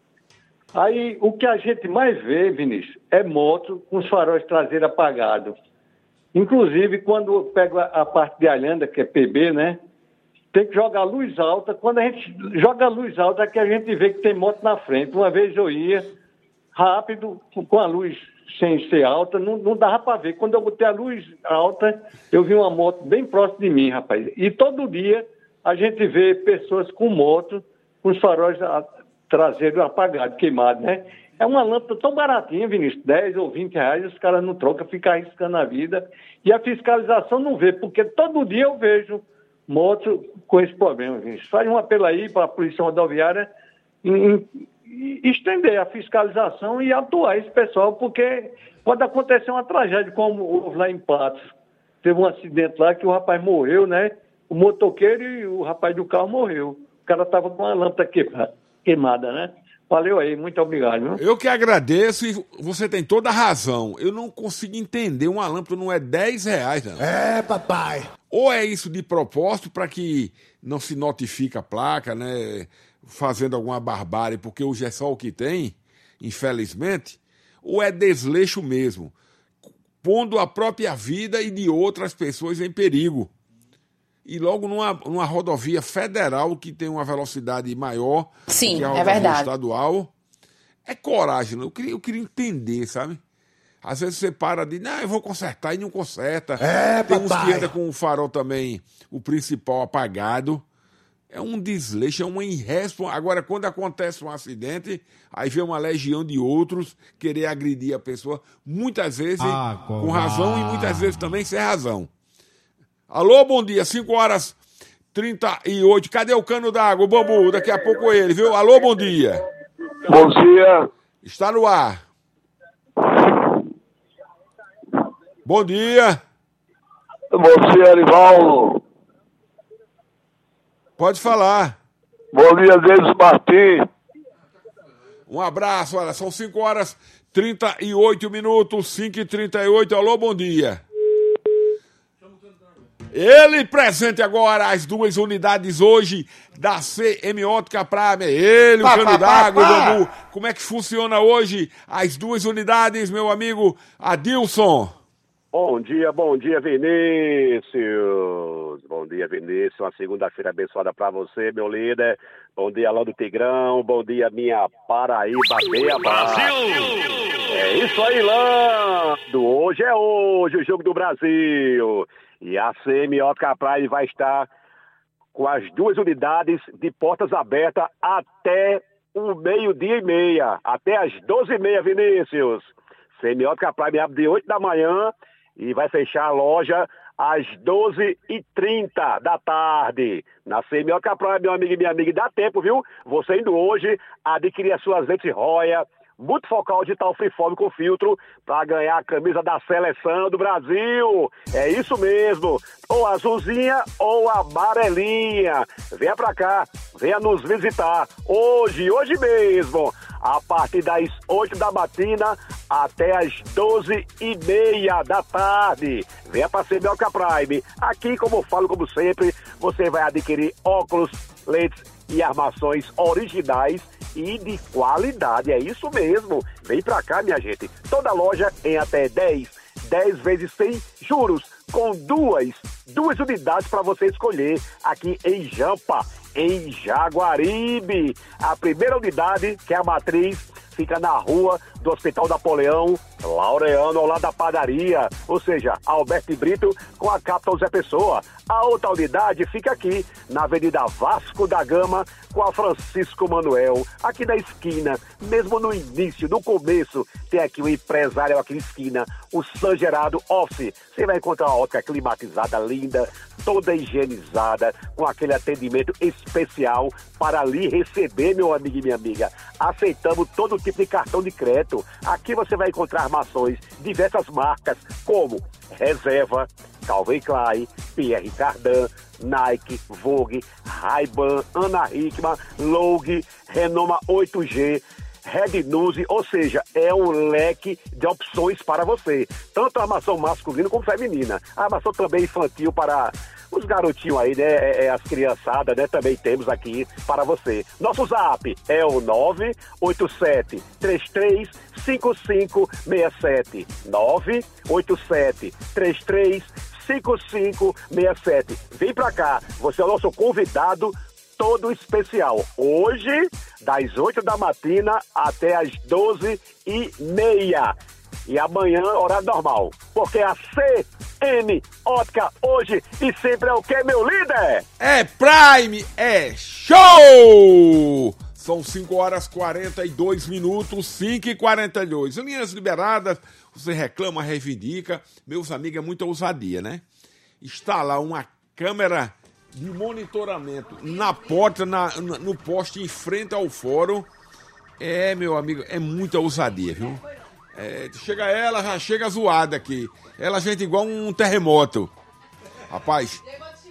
Aí o que a gente mais vê, Vinícius, é moto com os faróis traseiros apagados. Inclusive, quando eu pego a, a parte de Ilhandra, que é P B, né? Tem que jogar luz alta. Quando a gente joga a luz alta é que a gente vê que tem moto na frente. Uma vez eu ia rápido, com a luz sem ser alta, não, não dava para ver. Quando eu botei a luz alta, eu vi uma moto bem próxima de mim, rapaz. E todo dia a gente vê pessoas com moto, com os faróis traseiros apagados, queimados, né? É uma lâmpada tão baratinha, Vinícius, dez ou vinte reais, os caras não trocam, ficam arriscando a vida. E a fiscalização não vê, porque todo dia eu vejo moto com esse problema, Vinícius. Faz um apelo aí para a Polícia Rodoviária em, em estender a fiscalização e atuar esse pessoal, porque pode acontecer uma tragédia, como houve lá em Patos. Teve um acidente lá que o rapaz morreu, né? O motoqueiro e o rapaz do carro morreu. O cara estava com uma lâmpada queimada, né? Valeu aí, muito obrigado. Viu? Eu que agradeço e você tem toda a razão. Eu não consigo entender, uma lâmpada não é dez reais, não. É, papai. Ou é isso de propósito para que não se notifique a placa, né? Fazendo alguma barbárie, porque hoje é só o que tem, infelizmente. Ou é desleixo mesmo, pondo a própria vida e de outras pessoas em perigo. E logo numa, numa rodovia federal que tem uma velocidade maior Sim, que a é rodovia verdade. estadual. É coragem, né? eu, queria, eu queria entender, sabe? Às vezes você para de, não, eu vou consertar e não conserta. É, tem papai. uns que andam com o farol também, o principal apagado. É um desleixo, é uma irresponsabilidade. Agora, quando acontece um acidente, aí vem uma legião de outros querer agredir a pessoa, muitas vezes Ah, com razão e muitas vezes também sem razão. Alô, bom dia, cinco horas e trinta e oito. Cadê o Cano d'Água, o Bambu? Daqui a pouco ele, viu? Alô, bom dia. Bom dia. Está no ar. Bom dia. Bom dia, Arivaldo. Pode falar. Bom dia, Denis Martins. Um abraço, olha, são cinco horas e trinta e oito minutos, cinco e trinta e oito. Alô, bom dia. Ele presente agora as duas unidades hoje da Semiótica Prime. Ele, o Pá, Cano pá, d'Água, o pá, pá. Bambu. Como é que funciona hoje as duas unidades, meu amigo Adilson? Bom dia, bom dia, Vinícius. Bom dia, Vinícius. Uma segunda-feira abençoada pra você, meu líder. Bom dia, Alô do Tigrão. Bom dia, minha Paraíba Beabá. Brasil! É isso aí, Lando. Hoje é hoje o Jogo do Brasil. E a Semiótica Prime vai estar com as duas unidades de portas abertas até o meio-dia e meia. Até as doze e meia, Vinícius. Semiótica Prime abre de oito da manhã e vai fechar a loja às doze e trinta da tarde. Na Semiótica Prime, meu amigo e minha amiga, dá tempo, viu? Você indo hoje adquirir as suas lentes Roya multifocal digital freeform com filtro para ganhar a camisa da seleção do Brasil. É isso mesmo. Ou azulzinha ou amarelinha. Venha pra cá, venha nos visitar. Hoje, hoje mesmo, a partir das oito da matina até as doze e meia da tarde. Venha pra Semiótica Prime. Aqui, como eu falo, como sempre, você vai adquirir óculos, lentes e armações originais e de qualidade, é isso mesmo. Vem pra cá, minha gente. Toda loja em até dez, dez vezes sem juros, com duas, duas unidades para você escolher aqui em Jampa, em Jaguaribe. A primeira unidade, que é a matriz, fica na rua do Hospital Napoleão, Laureano, ao lado da padaria, ou seja, Alberto Brito com a capital Zé Pessoa. A outra unidade fica aqui, na Avenida Vasco da Gama, com a Francisco Manuel, aqui na esquina, mesmo no início, no começo, tem aqui o empresário aqui na esquina, o San Gerardo Office. Você vai encontrar uma ótica climatizada, linda, toda higienizada, com aquele atendimento especial para lhe receber, meu amigo e minha amiga. Aceitamos todo tipo de cartão de crédito. Aqui você vai encontrar armações, diversas marcas, como Reserva, Calvin Klein, Pierre Cardin, Nike, Vogue, Ray-Ban, Ana Hickman, Logue, Renoma oito G, Red News, ou seja, é um leque de opções para você. Tanto a armação masculina como feminina. A armação também infantil para os garotinhos aí, né? É, é, as criançadas, né? Também temos aqui para você. Nosso zap é o nove oito sete, três três cinco cinco seis sete. nove oito sete, três três cinco cinco seis sete. Vem pra cá, você é o nosso convidado todo especial. Hoje, das oito da matina até as doze e meia. E amanhã, horário normal. Porque a Semiótica hoje e sempre é o que, meu líder? É Prime, é show! São cinco horas e quarenta e dois minutos, cinco e quarenta e dois. Linhas liberadas, você reclama, reivindica. Meus amigos, é muita ousadia, né? Instalar uma câmera de monitoramento na porta, na, no poste em frente ao fórum. É, meu amigo, é muita ousadia, viu? É, chega ela, já chega zoada aqui. Ela, gente, igual um terremoto. Rapaz,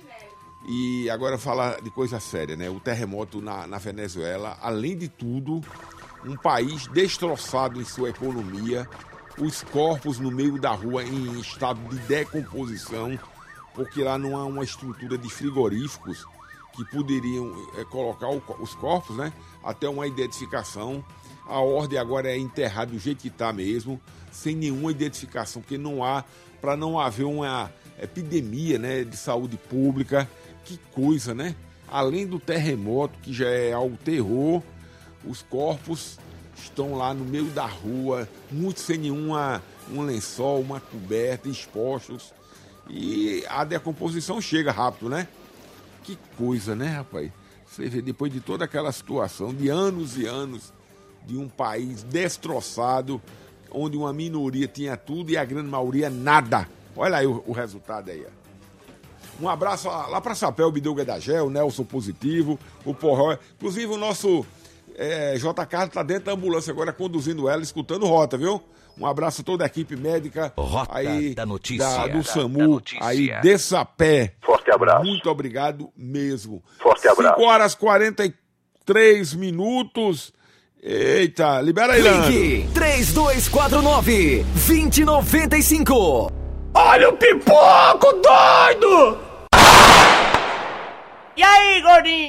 e agora falar de coisa séria, né? O terremoto na, na Venezuela, além de tudo, um país destroçado em sua economia, os corpos no meio da rua em estado de decomposição, porque lá não há uma estrutura de frigoríficos que poderiam é, colocar o, os corpos, né? Até uma identificação. A ordem agora é enterrar do jeito que está mesmo, sem nenhuma identificação, porque não há, para não haver uma epidemia, né, de saúde pública. Que coisa, né? Além do terremoto, que já é ao terror, os corpos estão lá no meio da rua, muitos sem nenhuma um lençol, uma coberta, expostos. E a decomposição chega rápido, né? Que coisa, né, rapaz? Você vê, depois de toda aquela situação, de anos e anos, de um país destroçado, onde uma minoria tinha tudo e a grande maioria nada. Olha aí o, o resultado aí, ó. Um abraço lá para Sapéu, Biduga da Gel, o Nelson Positivo, o Porró. Inclusive o nosso é, J. Carlos está dentro da ambulância agora, conduzindo ela, escutando Rota, viu? Um abraço a toda a equipe médica Rota aí, da notícia, da, do da, SAMU, da notícia. aí de Sapé. Forte abraço. Muito obrigado mesmo. Forte abraço. cinco horas e quarenta e três minutos. Eita, libera aí, Leandro. Ligue três dois quatro nove, dois zero nove cinco. Olha o pipoco, doido! E aí, gordinho?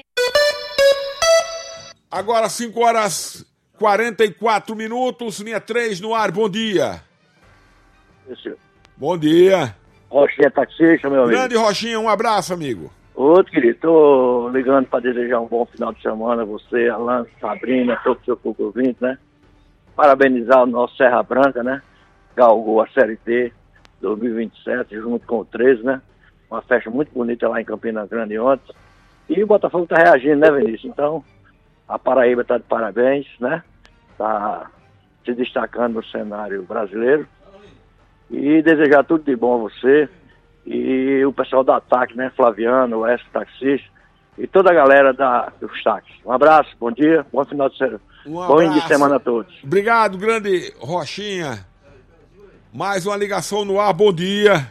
Agora cinco horas e quarenta e quatro minutos, linha três no ar, bom dia. Isso. Bom dia. Rochinha taxista, meu amigo. Grande Rochinha, um abraço, amigo. Outro, querido, tô ligando para desejar um bom final de semana a você, Alan, Sabrina, todo o seu público ouvinte, né? Parabenizar o nosso Serra Branca, né? Galgou a Série D dois mil e vinte e sete, junto com o treze, né? Uma festa muito bonita lá em Campina Grande ontem. E o Botafogo tá reagindo, né, Vinícius? Então, a Paraíba tá de parabéns, né? Tá se destacando no cenário brasileiro. E desejar tudo de bom a você. E o pessoal do Ataque, né? Flaviano, o S Taxista e toda a galera da, dos táxis. Um abraço, bom dia, bom final de semana. Um bom abraço. fim de semana a todos. Obrigado, grande Rochinha. Mais uma ligação no ar, bom dia.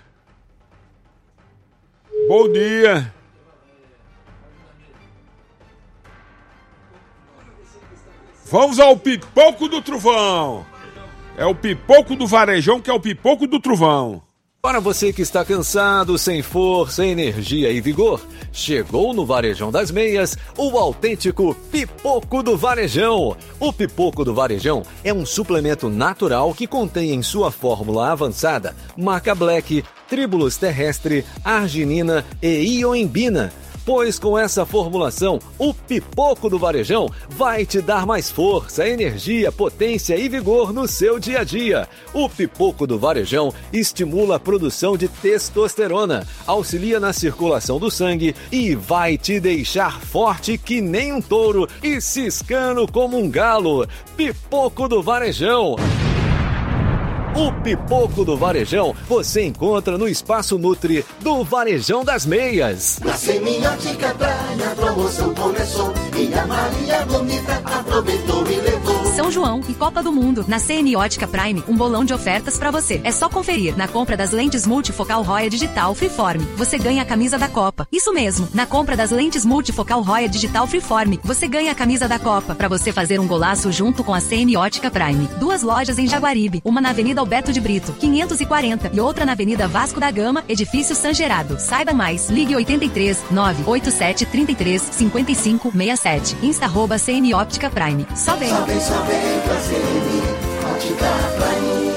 Bom dia. Vamos ao pipoco do trovão. É o pipoco do varejão que é o pipoco do trovão. Para você que está cansado, sem força, energia e vigor, chegou no Varejão das Meias o autêntico Pipoco do Varejão. O Pipoco do Varejão é um suplemento natural que contém em sua fórmula avançada Maca Black, Tribulus terrestre, arginina e ioimbina. Pois com essa formulação, o Pipoco do Varejão vai te dar mais força, energia, potência e vigor no seu dia a dia. O Pipoco do Varejão estimula a produção de testosterona, auxilia na circulação do sangue e vai te deixar forte que nem um touro e ciscando como um galo. Pipoco do Varejão. O Pipoco do Varejão você encontra no Espaço Nutri do Varejão das Meias. Na Semiótica Prime a promoção começou e a Maria Bonita aproveitou e levou. São João e Copa do Mundo. Na Semiótica Prime, um bolão de ofertas pra você. É só conferir. Na compra das lentes multifocal Roya Digital Freeform, você ganha a camisa da Copa. Isso mesmo. Na compra das lentes multifocal Roya Digital Freeform, você ganha a camisa da Copa pra você fazer um golaço junto com a Semiótica Prime. Duas lojas em Jaguaribe, uma na Avenida Alberto de Brito, quinhentos e quarenta, e outra na Avenida Vasco da Gama, Edifício San Gerardo. Saiba mais, ligue oito três nove oito sete três três cinco cinco seis sete. Insta arroba C M Óptica Prime. Só vem. Só vem, só vem pra C M Óptica Prime.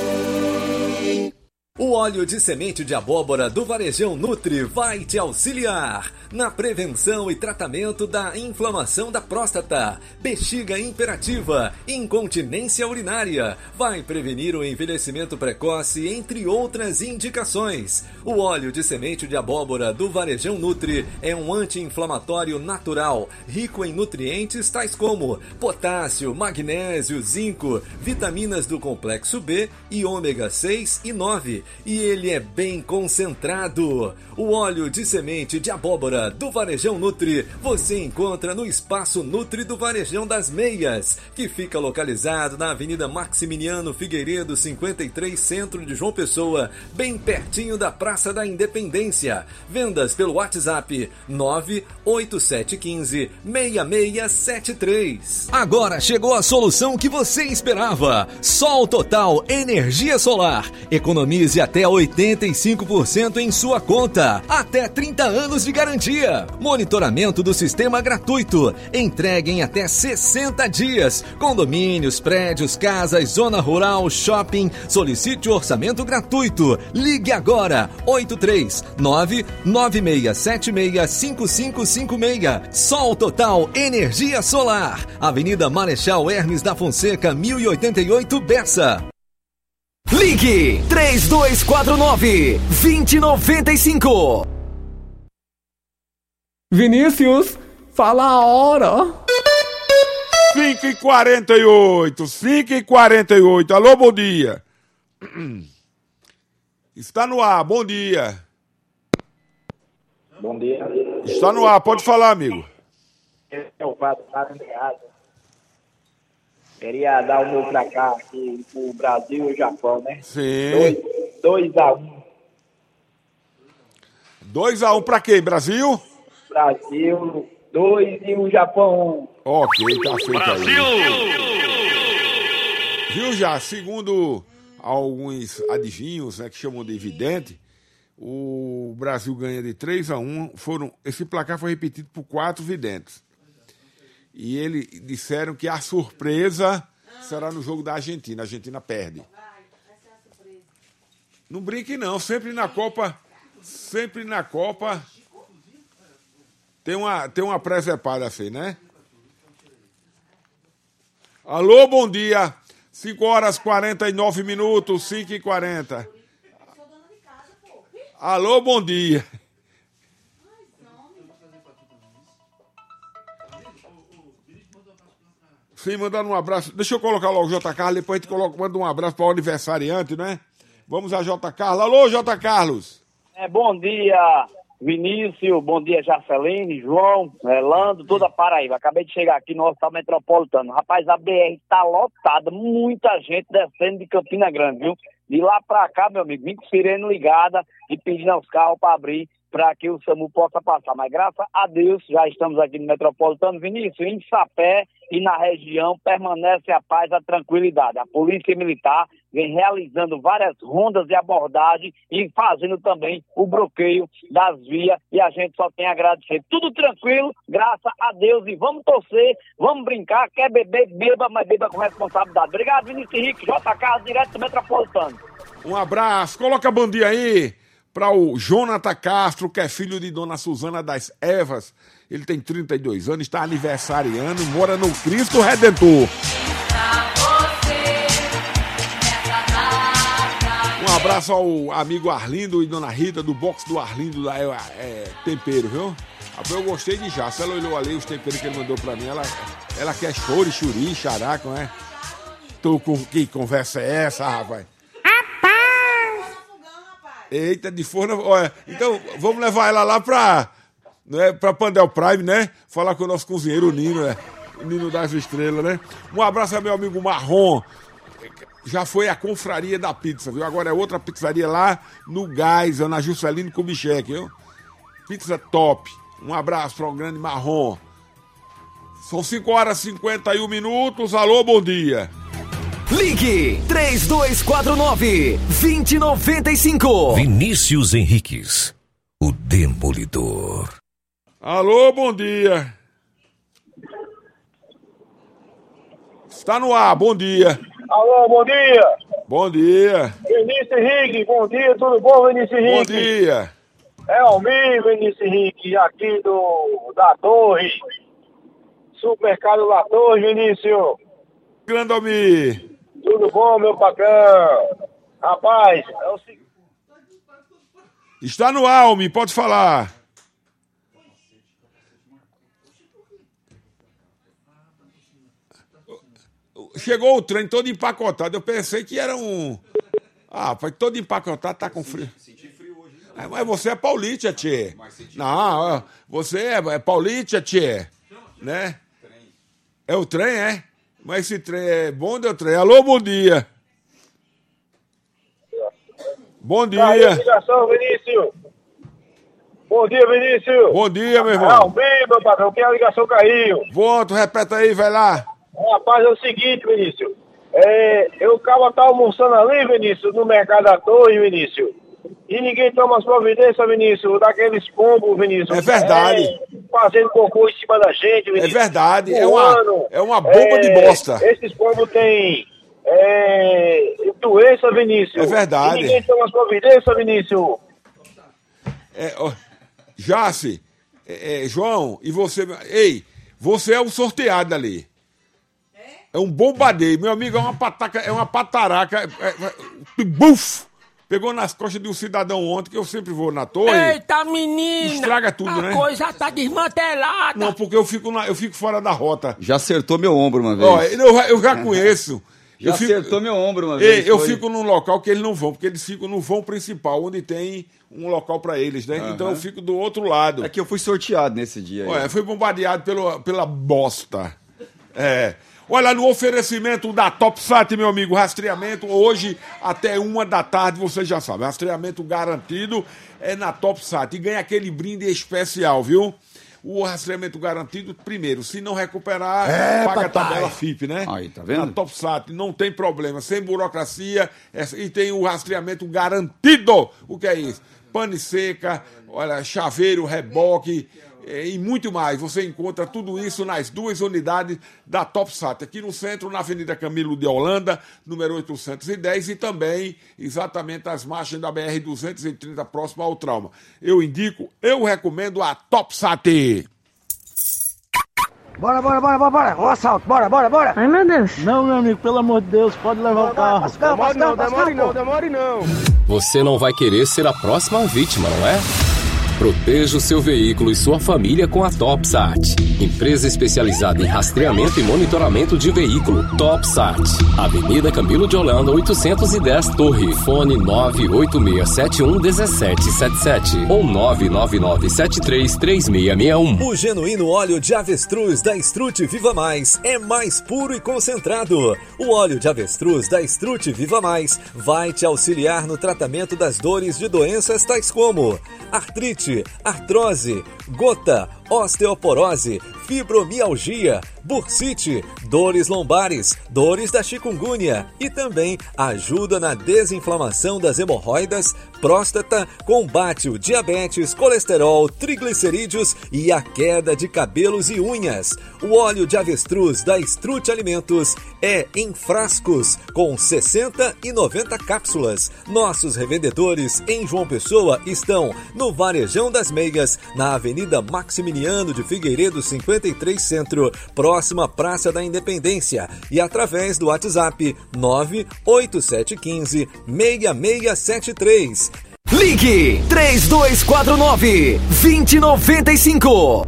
O óleo de semente de abóbora do Varejão Nutri vai te auxiliar na prevenção e tratamento da inflamação da próstata, bexiga imperativa, incontinência urinária. Vai prevenir o envelhecimento precoce, entre outras indicações. O óleo de semente de abóbora do Varejão Nutri é um anti-inflamatório natural, rico em nutrientes tais como potássio, magnésio, zinco, vitaminas do complexo B e ômega seis e nove. E ele é bem concentrado. O óleo de semente de abóbora do Varejão Nutri você encontra no Espaço Nutri do Varejão das Meias, que fica localizado na Avenida Maximiliano Figueiredo cinquenta e três, centro de João Pessoa, bem pertinho da Praça da Independência. Vendas pelo WhatsApp nove oito sete um cinco seis seis sete três. Agora chegou a solução que você esperava. Sol Total Energia Solar. Economize até oitenta e cinco por cento em sua conta. Até trinta anos de garantia. Monitoramento do sistema gratuito. Entregue em até sessenta dias. Condomínios, prédios, casas, zona rural, shopping. Solicite o orçamento gratuito. Ligue agora. oito três nove nove seis sete seis cinco cinco cinco seis. Sol Total Energia Solar. Avenida Marechal Hermes da Fonseca, mil e oitenta e oito, Bessa. Ligue três dois quatro nove, dois zero nove cinco. Vinícius, fala a hora. cinco e quarenta e oito, cinco e quarenta e oito. Alô, bom dia. Está no ar, bom dia. Bom dia. Está no ar, pode falar, amigo. É o Vado Carandeado. Queria dar o meu placar aqui pro Brasil e o Japão, né? Sim. dois a um. dois a um pra quem? Brasil? Brasil dois e o Japão um. Ok, tá feito Brasil. Aí. Viu já, segundo alguns adivinhos, né, que chamam de evidente, o Brasil ganha de três a um. Foram, esse placar foi repetido por quatro videntes. E eles disseram que a surpresa será no jogo da Argentina. A Argentina perde. Não brinque não, sempre na Copa, sempre na Copa tem uma, tem uma presepada assim, né? Alô, bom dia. cinco horas e quarenta e nove minutos, cinco e quarenta. Alô, bom dia. Sim, mandando um abraço. Deixa eu colocar logo o J. Carlos, depois a gente coloca, manda um abraço para o aniversariante, né? Vamos a J. Carlos. Alô, J. Carlos. É, bom dia, Vinícius. Bom dia, Jaceline, João, Lando, toda a Paraíba. Acabei de chegar aqui no Hospital Metropolitano. Rapaz, a B R tá lotada. Muita gente descendo de Campina Grande, viu? De lá pra cá, meu amigo, vim com sirene ligada e pedindo aos carros para abrir para que o SAMU possa passar. Mas graças a Deus, já estamos aqui no Metropolitano. Vinícius, em Sapé e na região permanece a paz, a tranquilidade. A Polícia Militar vem realizando várias rondas de abordagem e fazendo também o bloqueio das vias e a gente só tem a agradecer. Tudo tranquilo, graças a Deus, e vamos torcer, vamos brincar, quer beber, beba, mas beba com responsabilidade. Obrigado, Vinícius Henrique, J. Carlos, direto do Metropolitano. Um abraço, coloca a bandinha aí para o Jonathan Castro, que é filho de Dona Suzana das Evas. Ele tem trinta e dois anos, está aniversariando, mora no Cristo Redentor. Um abraço ao amigo Arlindo e Dona Rita, do box do Arlindo, da é, é, Tempero, viu? Eu gostei de já. Se ela olhou ali os temperos que ele mandou pra mim, ela, ela quer choro, churi, xaraca, não é? Tô com que conversa é essa, rapaz? Eita, de forno. Olha, então, vamos levar ela lá pra, né, pra Pandel Prime, né? Falar com o nosso cozinheiro, o Nino, né? O Nino das Estrelas, né? Um abraço ao meu amigo Marrom. Já foi a confraria da pizza, viu? Agora é outra pizzaria lá no Gás, na Juscelino Kubitschek, viu? Pizza top. Um abraço para o grande Marrom. São cinco horas e cinquenta e um minutos. Alô, bom dia. Ligue três dois quatro nove, dois zero nove cinco. Vinícius Henriques, o Demolidor. Alô, bom dia. Está no ar, bom dia. Alô, bom dia. Bom dia. Vinícius Henrique, bom dia, tudo bom, Vinícius Henrique? Bom dia. É Almir, Vinícius Henrique, aqui do da Torre. Supermercado La Torre, Vinícius. Grande Almir. Tudo bom, meu patrão? Rapaz, é o seguinte. Está no ar, Almir, pode falar. Chegou o trem todo empacotado. Eu pensei que era um... Ah, foi todo empacotado, tá com frio. Senti frio hoje. É, mas você é paulista, tchê. Não, você é, é paulista, tchê. Né? É o trem, é? Mas esse trem é bom, deu trem. Alô, bom dia. Bom dia. Aí, ligação, Vinícius. Bom dia, Vinícius. Bom dia, meu irmão. Ah, bem, meu patrão, que a ligação caiu. Volta, repete aí, vai lá. Rapaz, é o seguinte, Vinícius. É, eu acabo tá almoçando ali, Vinícius, no mercado da Torre, Vinícius. E ninguém toma as providências, Vinícius, daqueles pombos, Vinícius. É verdade. É, fazendo cocô em cima da gente, Vinícius. É verdade. É uma, é uma bomba é, de bosta. Esses pombos têm é, doença, Vinícius. É verdade. E ninguém toma as providências, Vinícius. É, ó, Jace, é, é, João, e você... Ei, você é o sorteado ali. É um bombardeio. Meu amigo, é uma pataca, é uma pataraca. É, é, buf! Pegou nas costas de um cidadão ontem, que eu sempre vou na torre. Eita, menina! Estraga tudo, a né? A coisa tá desmantelada. Não, porque eu fico, na, eu fico fora da rota. Já acertou meu ombro uma vez. Ó, eu, eu já conheço. Já eu fico, acertou meu ombro uma vez. Ei, eu foi... fico num local que eles não vão, porque eles ficam no vão principal, onde tem um local pra eles, né? Uhum. Então eu fico do outro lado. É que eu fui sorteado nesse dia. Ué, fui bombardeado pelo, pela bosta. É... Olha, no oferecimento da TopSat, meu amigo, rastreamento hoje até uma da tarde, você já sabe, rastreamento garantido é na TopSat e ganha aquele brinde especial, viu? O rastreamento garantido, primeiro, se não recuperar, é, paga papai. a tabela F I P, né? Aí, tá vendo? Na TopSat, não tem problema, sem burocracia, e tem o rastreamento garantido. O que é isso? pane seca, olha, chaveiro, reboque eh, e muito mais. Você encontra tudo isso nas duas unidades da Topsat, aqui no centro, na Avenida Camilo de Holanda, número oitocentos e dez, e também exatamente às margens da B R duzentos e trinta, próximo ao Trauma. Eu indico, eu recomendo a Topsat. Bora, bora, bora, bora, bora. Ó, assalto, bora, bora, bora. Ai, meu Deus. Não, meu amigo, pelo amor de Deus, pode levar o carro. Demore não, demore não, demore não. Você não vai querer ser a próxima vítima, não é? Proteja o seu veículo e sua família com a Topsat, empresa especializada em rastreamento e monitoramento de veículo. Topsat, Avenida Camilo de Holanda, oitocentos e dez, Torre. Fone nove oito seis sete um um sete sete sete ou nove nove nove sete três três seis seis um. O genuíno óleo de avestruz da Estrute Viva Mais é mais puro e concentrado. O óleo de avestruz da Estrute Viva Mais vai te auxiliar no tratamento das dores de doenças tais como artrite, artrose, gota, osteoporose, fibromialgia, bursite, dores lombares, dores da chikungunya e também ajuda na desinflamação das hemorroidas, próstata, combate o diabetes, colesterol, triglicerídeos e a queda de cabelos e unhas. O óleo de avestruz da Estrute Alimentos é em frascos com sessenta e noventa cápsulas. Nossos revendedores em João Pessoa estão no Varejão das Meias, na Avenida Maximiliano de Figueiredo cinquenta e três Centro, próxima à Praça da Independência, e através do WhatsApp nove oito sete um cinco seis seis sete três. Ligue três dois quatro nove, dois zero nove cinco.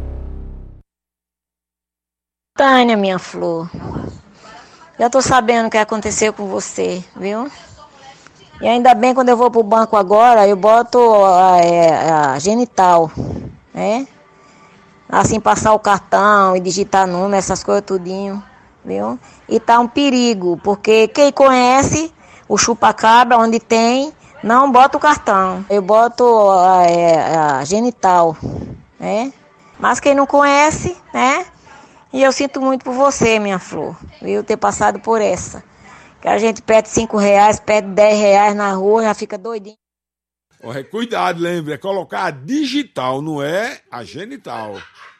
Tânia, minha flor, já tô sabendo o que aconteceu com você, viu? E ainda bem, quando eu vou pro banco agora, eu boto a, a, a genital, né? Assim, passar o cartão e digitar número, essas coisas tudinho, viu? E tá um perigo, porque quem conhece o chupa-cabra, onde tem, não bota o cartão. Eu boto a, a, a genital, né? Mas quem não conhece, né? E eu sinto muito por você, minha flor, viu? Ter passado por essa. Que a gente pede cinco reais, pede dez reais na rua, já fica doidinho. Olha, cuidado, lembre, é colocar a digital, não é a genital.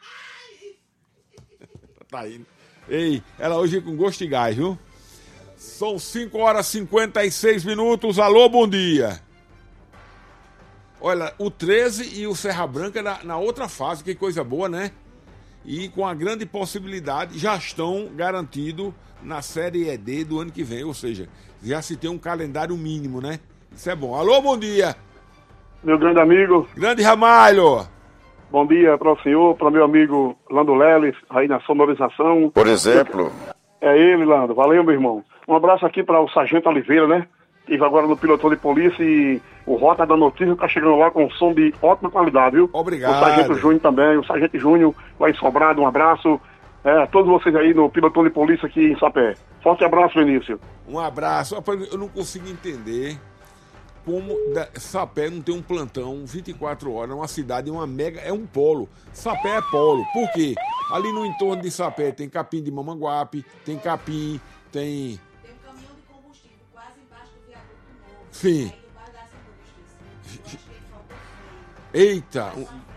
Tá aí. Ei, ela hoje com gosto de gás, viu? São cinco horas e cinquenta e seis minutos. Alô, bom dia. Olha, o treze e o Serra Branca na, na outra fase, que coisa boa, né? E com a grande possibilidade, já estão garantidos na Série E D do ano que vem. Ou seja, já se tem um calendário mínimo, né? Isso é bom. Alô, bom dia. Meu grande amigo. Grande Ramalho. Bom dia para o senhor, para meu amigo Lando Leles, aí na sonorização. Por exemplo. É ele, Lando. Valeu, meu irmão. Um abraço aqui para o Sargento Oliveira, né? Estive agora no pilotão de polícia e o Rota da Notícia tá chegando lá com um som de ótima qualidade, viu? Obrigado. O Sargento Júnior também, o Sargento Júnior lá em Sobrado, um abraço. É, todos vocês aí no pilotão de polícia aqui em Sapé. Forte abraço, Vinícius. Um abraço. Eu não consigo entender como Sapé não tem um plantão vinte e quatro horas, uma cidade, uma mega, é um polo. Sapé é polo. Por quê? Ali no entorno de Sapé tem capim de Mamanguape, tem capim, tem... Tem um caminhão de combustível quase embaixo do viaduto novo. Sim. Eita!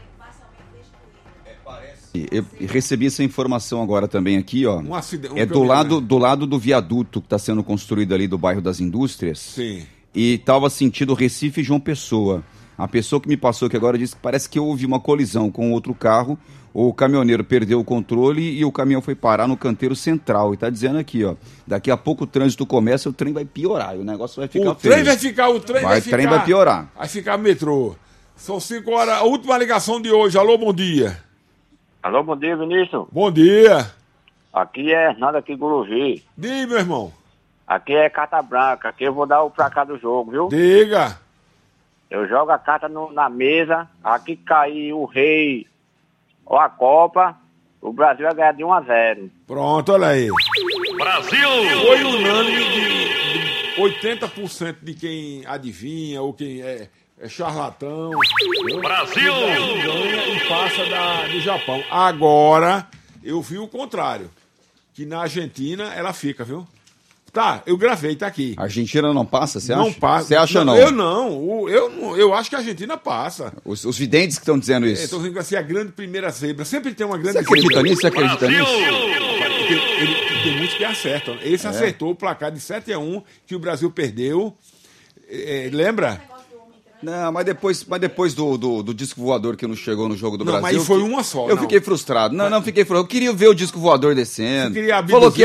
Eu recebi essa informação agora também aqui, ó. Um acidente, um é do lado, do lado do viaduto que está sendo construído ali do bairro das Indústrias. Sim. E estava sentido Recife e João Pessoa. A pessoa que me passou aqui agora disse que parece que houve uma colisão com outro carro. O caminhoneiro perdeu o controle e o caminhão foi parar no canteiro central. E está dizendo aqui, ó, daqui a pouco o trânsito começa, o trem vai piorar. E o negócio vai ficar o feio. Trem vai ficar, o trem vai, vai ficar. O trem vai piorar. Vai ficar metrô. São cinco horas, a última ligação de hoje. Alô, bom dia. Alô, bom dia, Vinícius. Bom dia. Aqui é Hernando, aqui Guruji. Diga, meu irmão. Aqui é carta branca, aqui eu vou dar o placar do jogo, viu? Diga. Eu jogo a carta no, na mesa, aqui cair o rei ou a Copa, o Brasil vai ganhar de um a zero. Pronto, olha aí. Brasil! Foi unânime de, de oitenta por cento de quem adivinha ou quem é, é charlatão. Brasil! Ganha e passa da, do Japão. Agora, eu vi o contrário, que na Argentina ela fica, viu? Tá, eu gravei, tá aqui. A Argentina não passa, você acha? Não passa. Você acha não? Eu não. O- Eu, não- eu acho que a Argentina passa. Os, os videntes que estão dizendo isso. Estou dizendo que vai ser a grande primeira zebra. Sempre tem uma grande Você acredita zebra. nisso? Você acredita nisso? Tem, ele- tem muitos que acertam. Esse É. acertou o placar de sete a um que o Brasil perdeu. É, lembra? Não, mas depois, mas depois do, do, do disco voador que não chegou no jogo do Não, Brasil... mas foi eu- uma só, Eu não. fiquei frustrado. Não, não fiquei frustrado. Eu queria ver o disco voador descendo. Você queria abduzir Falou que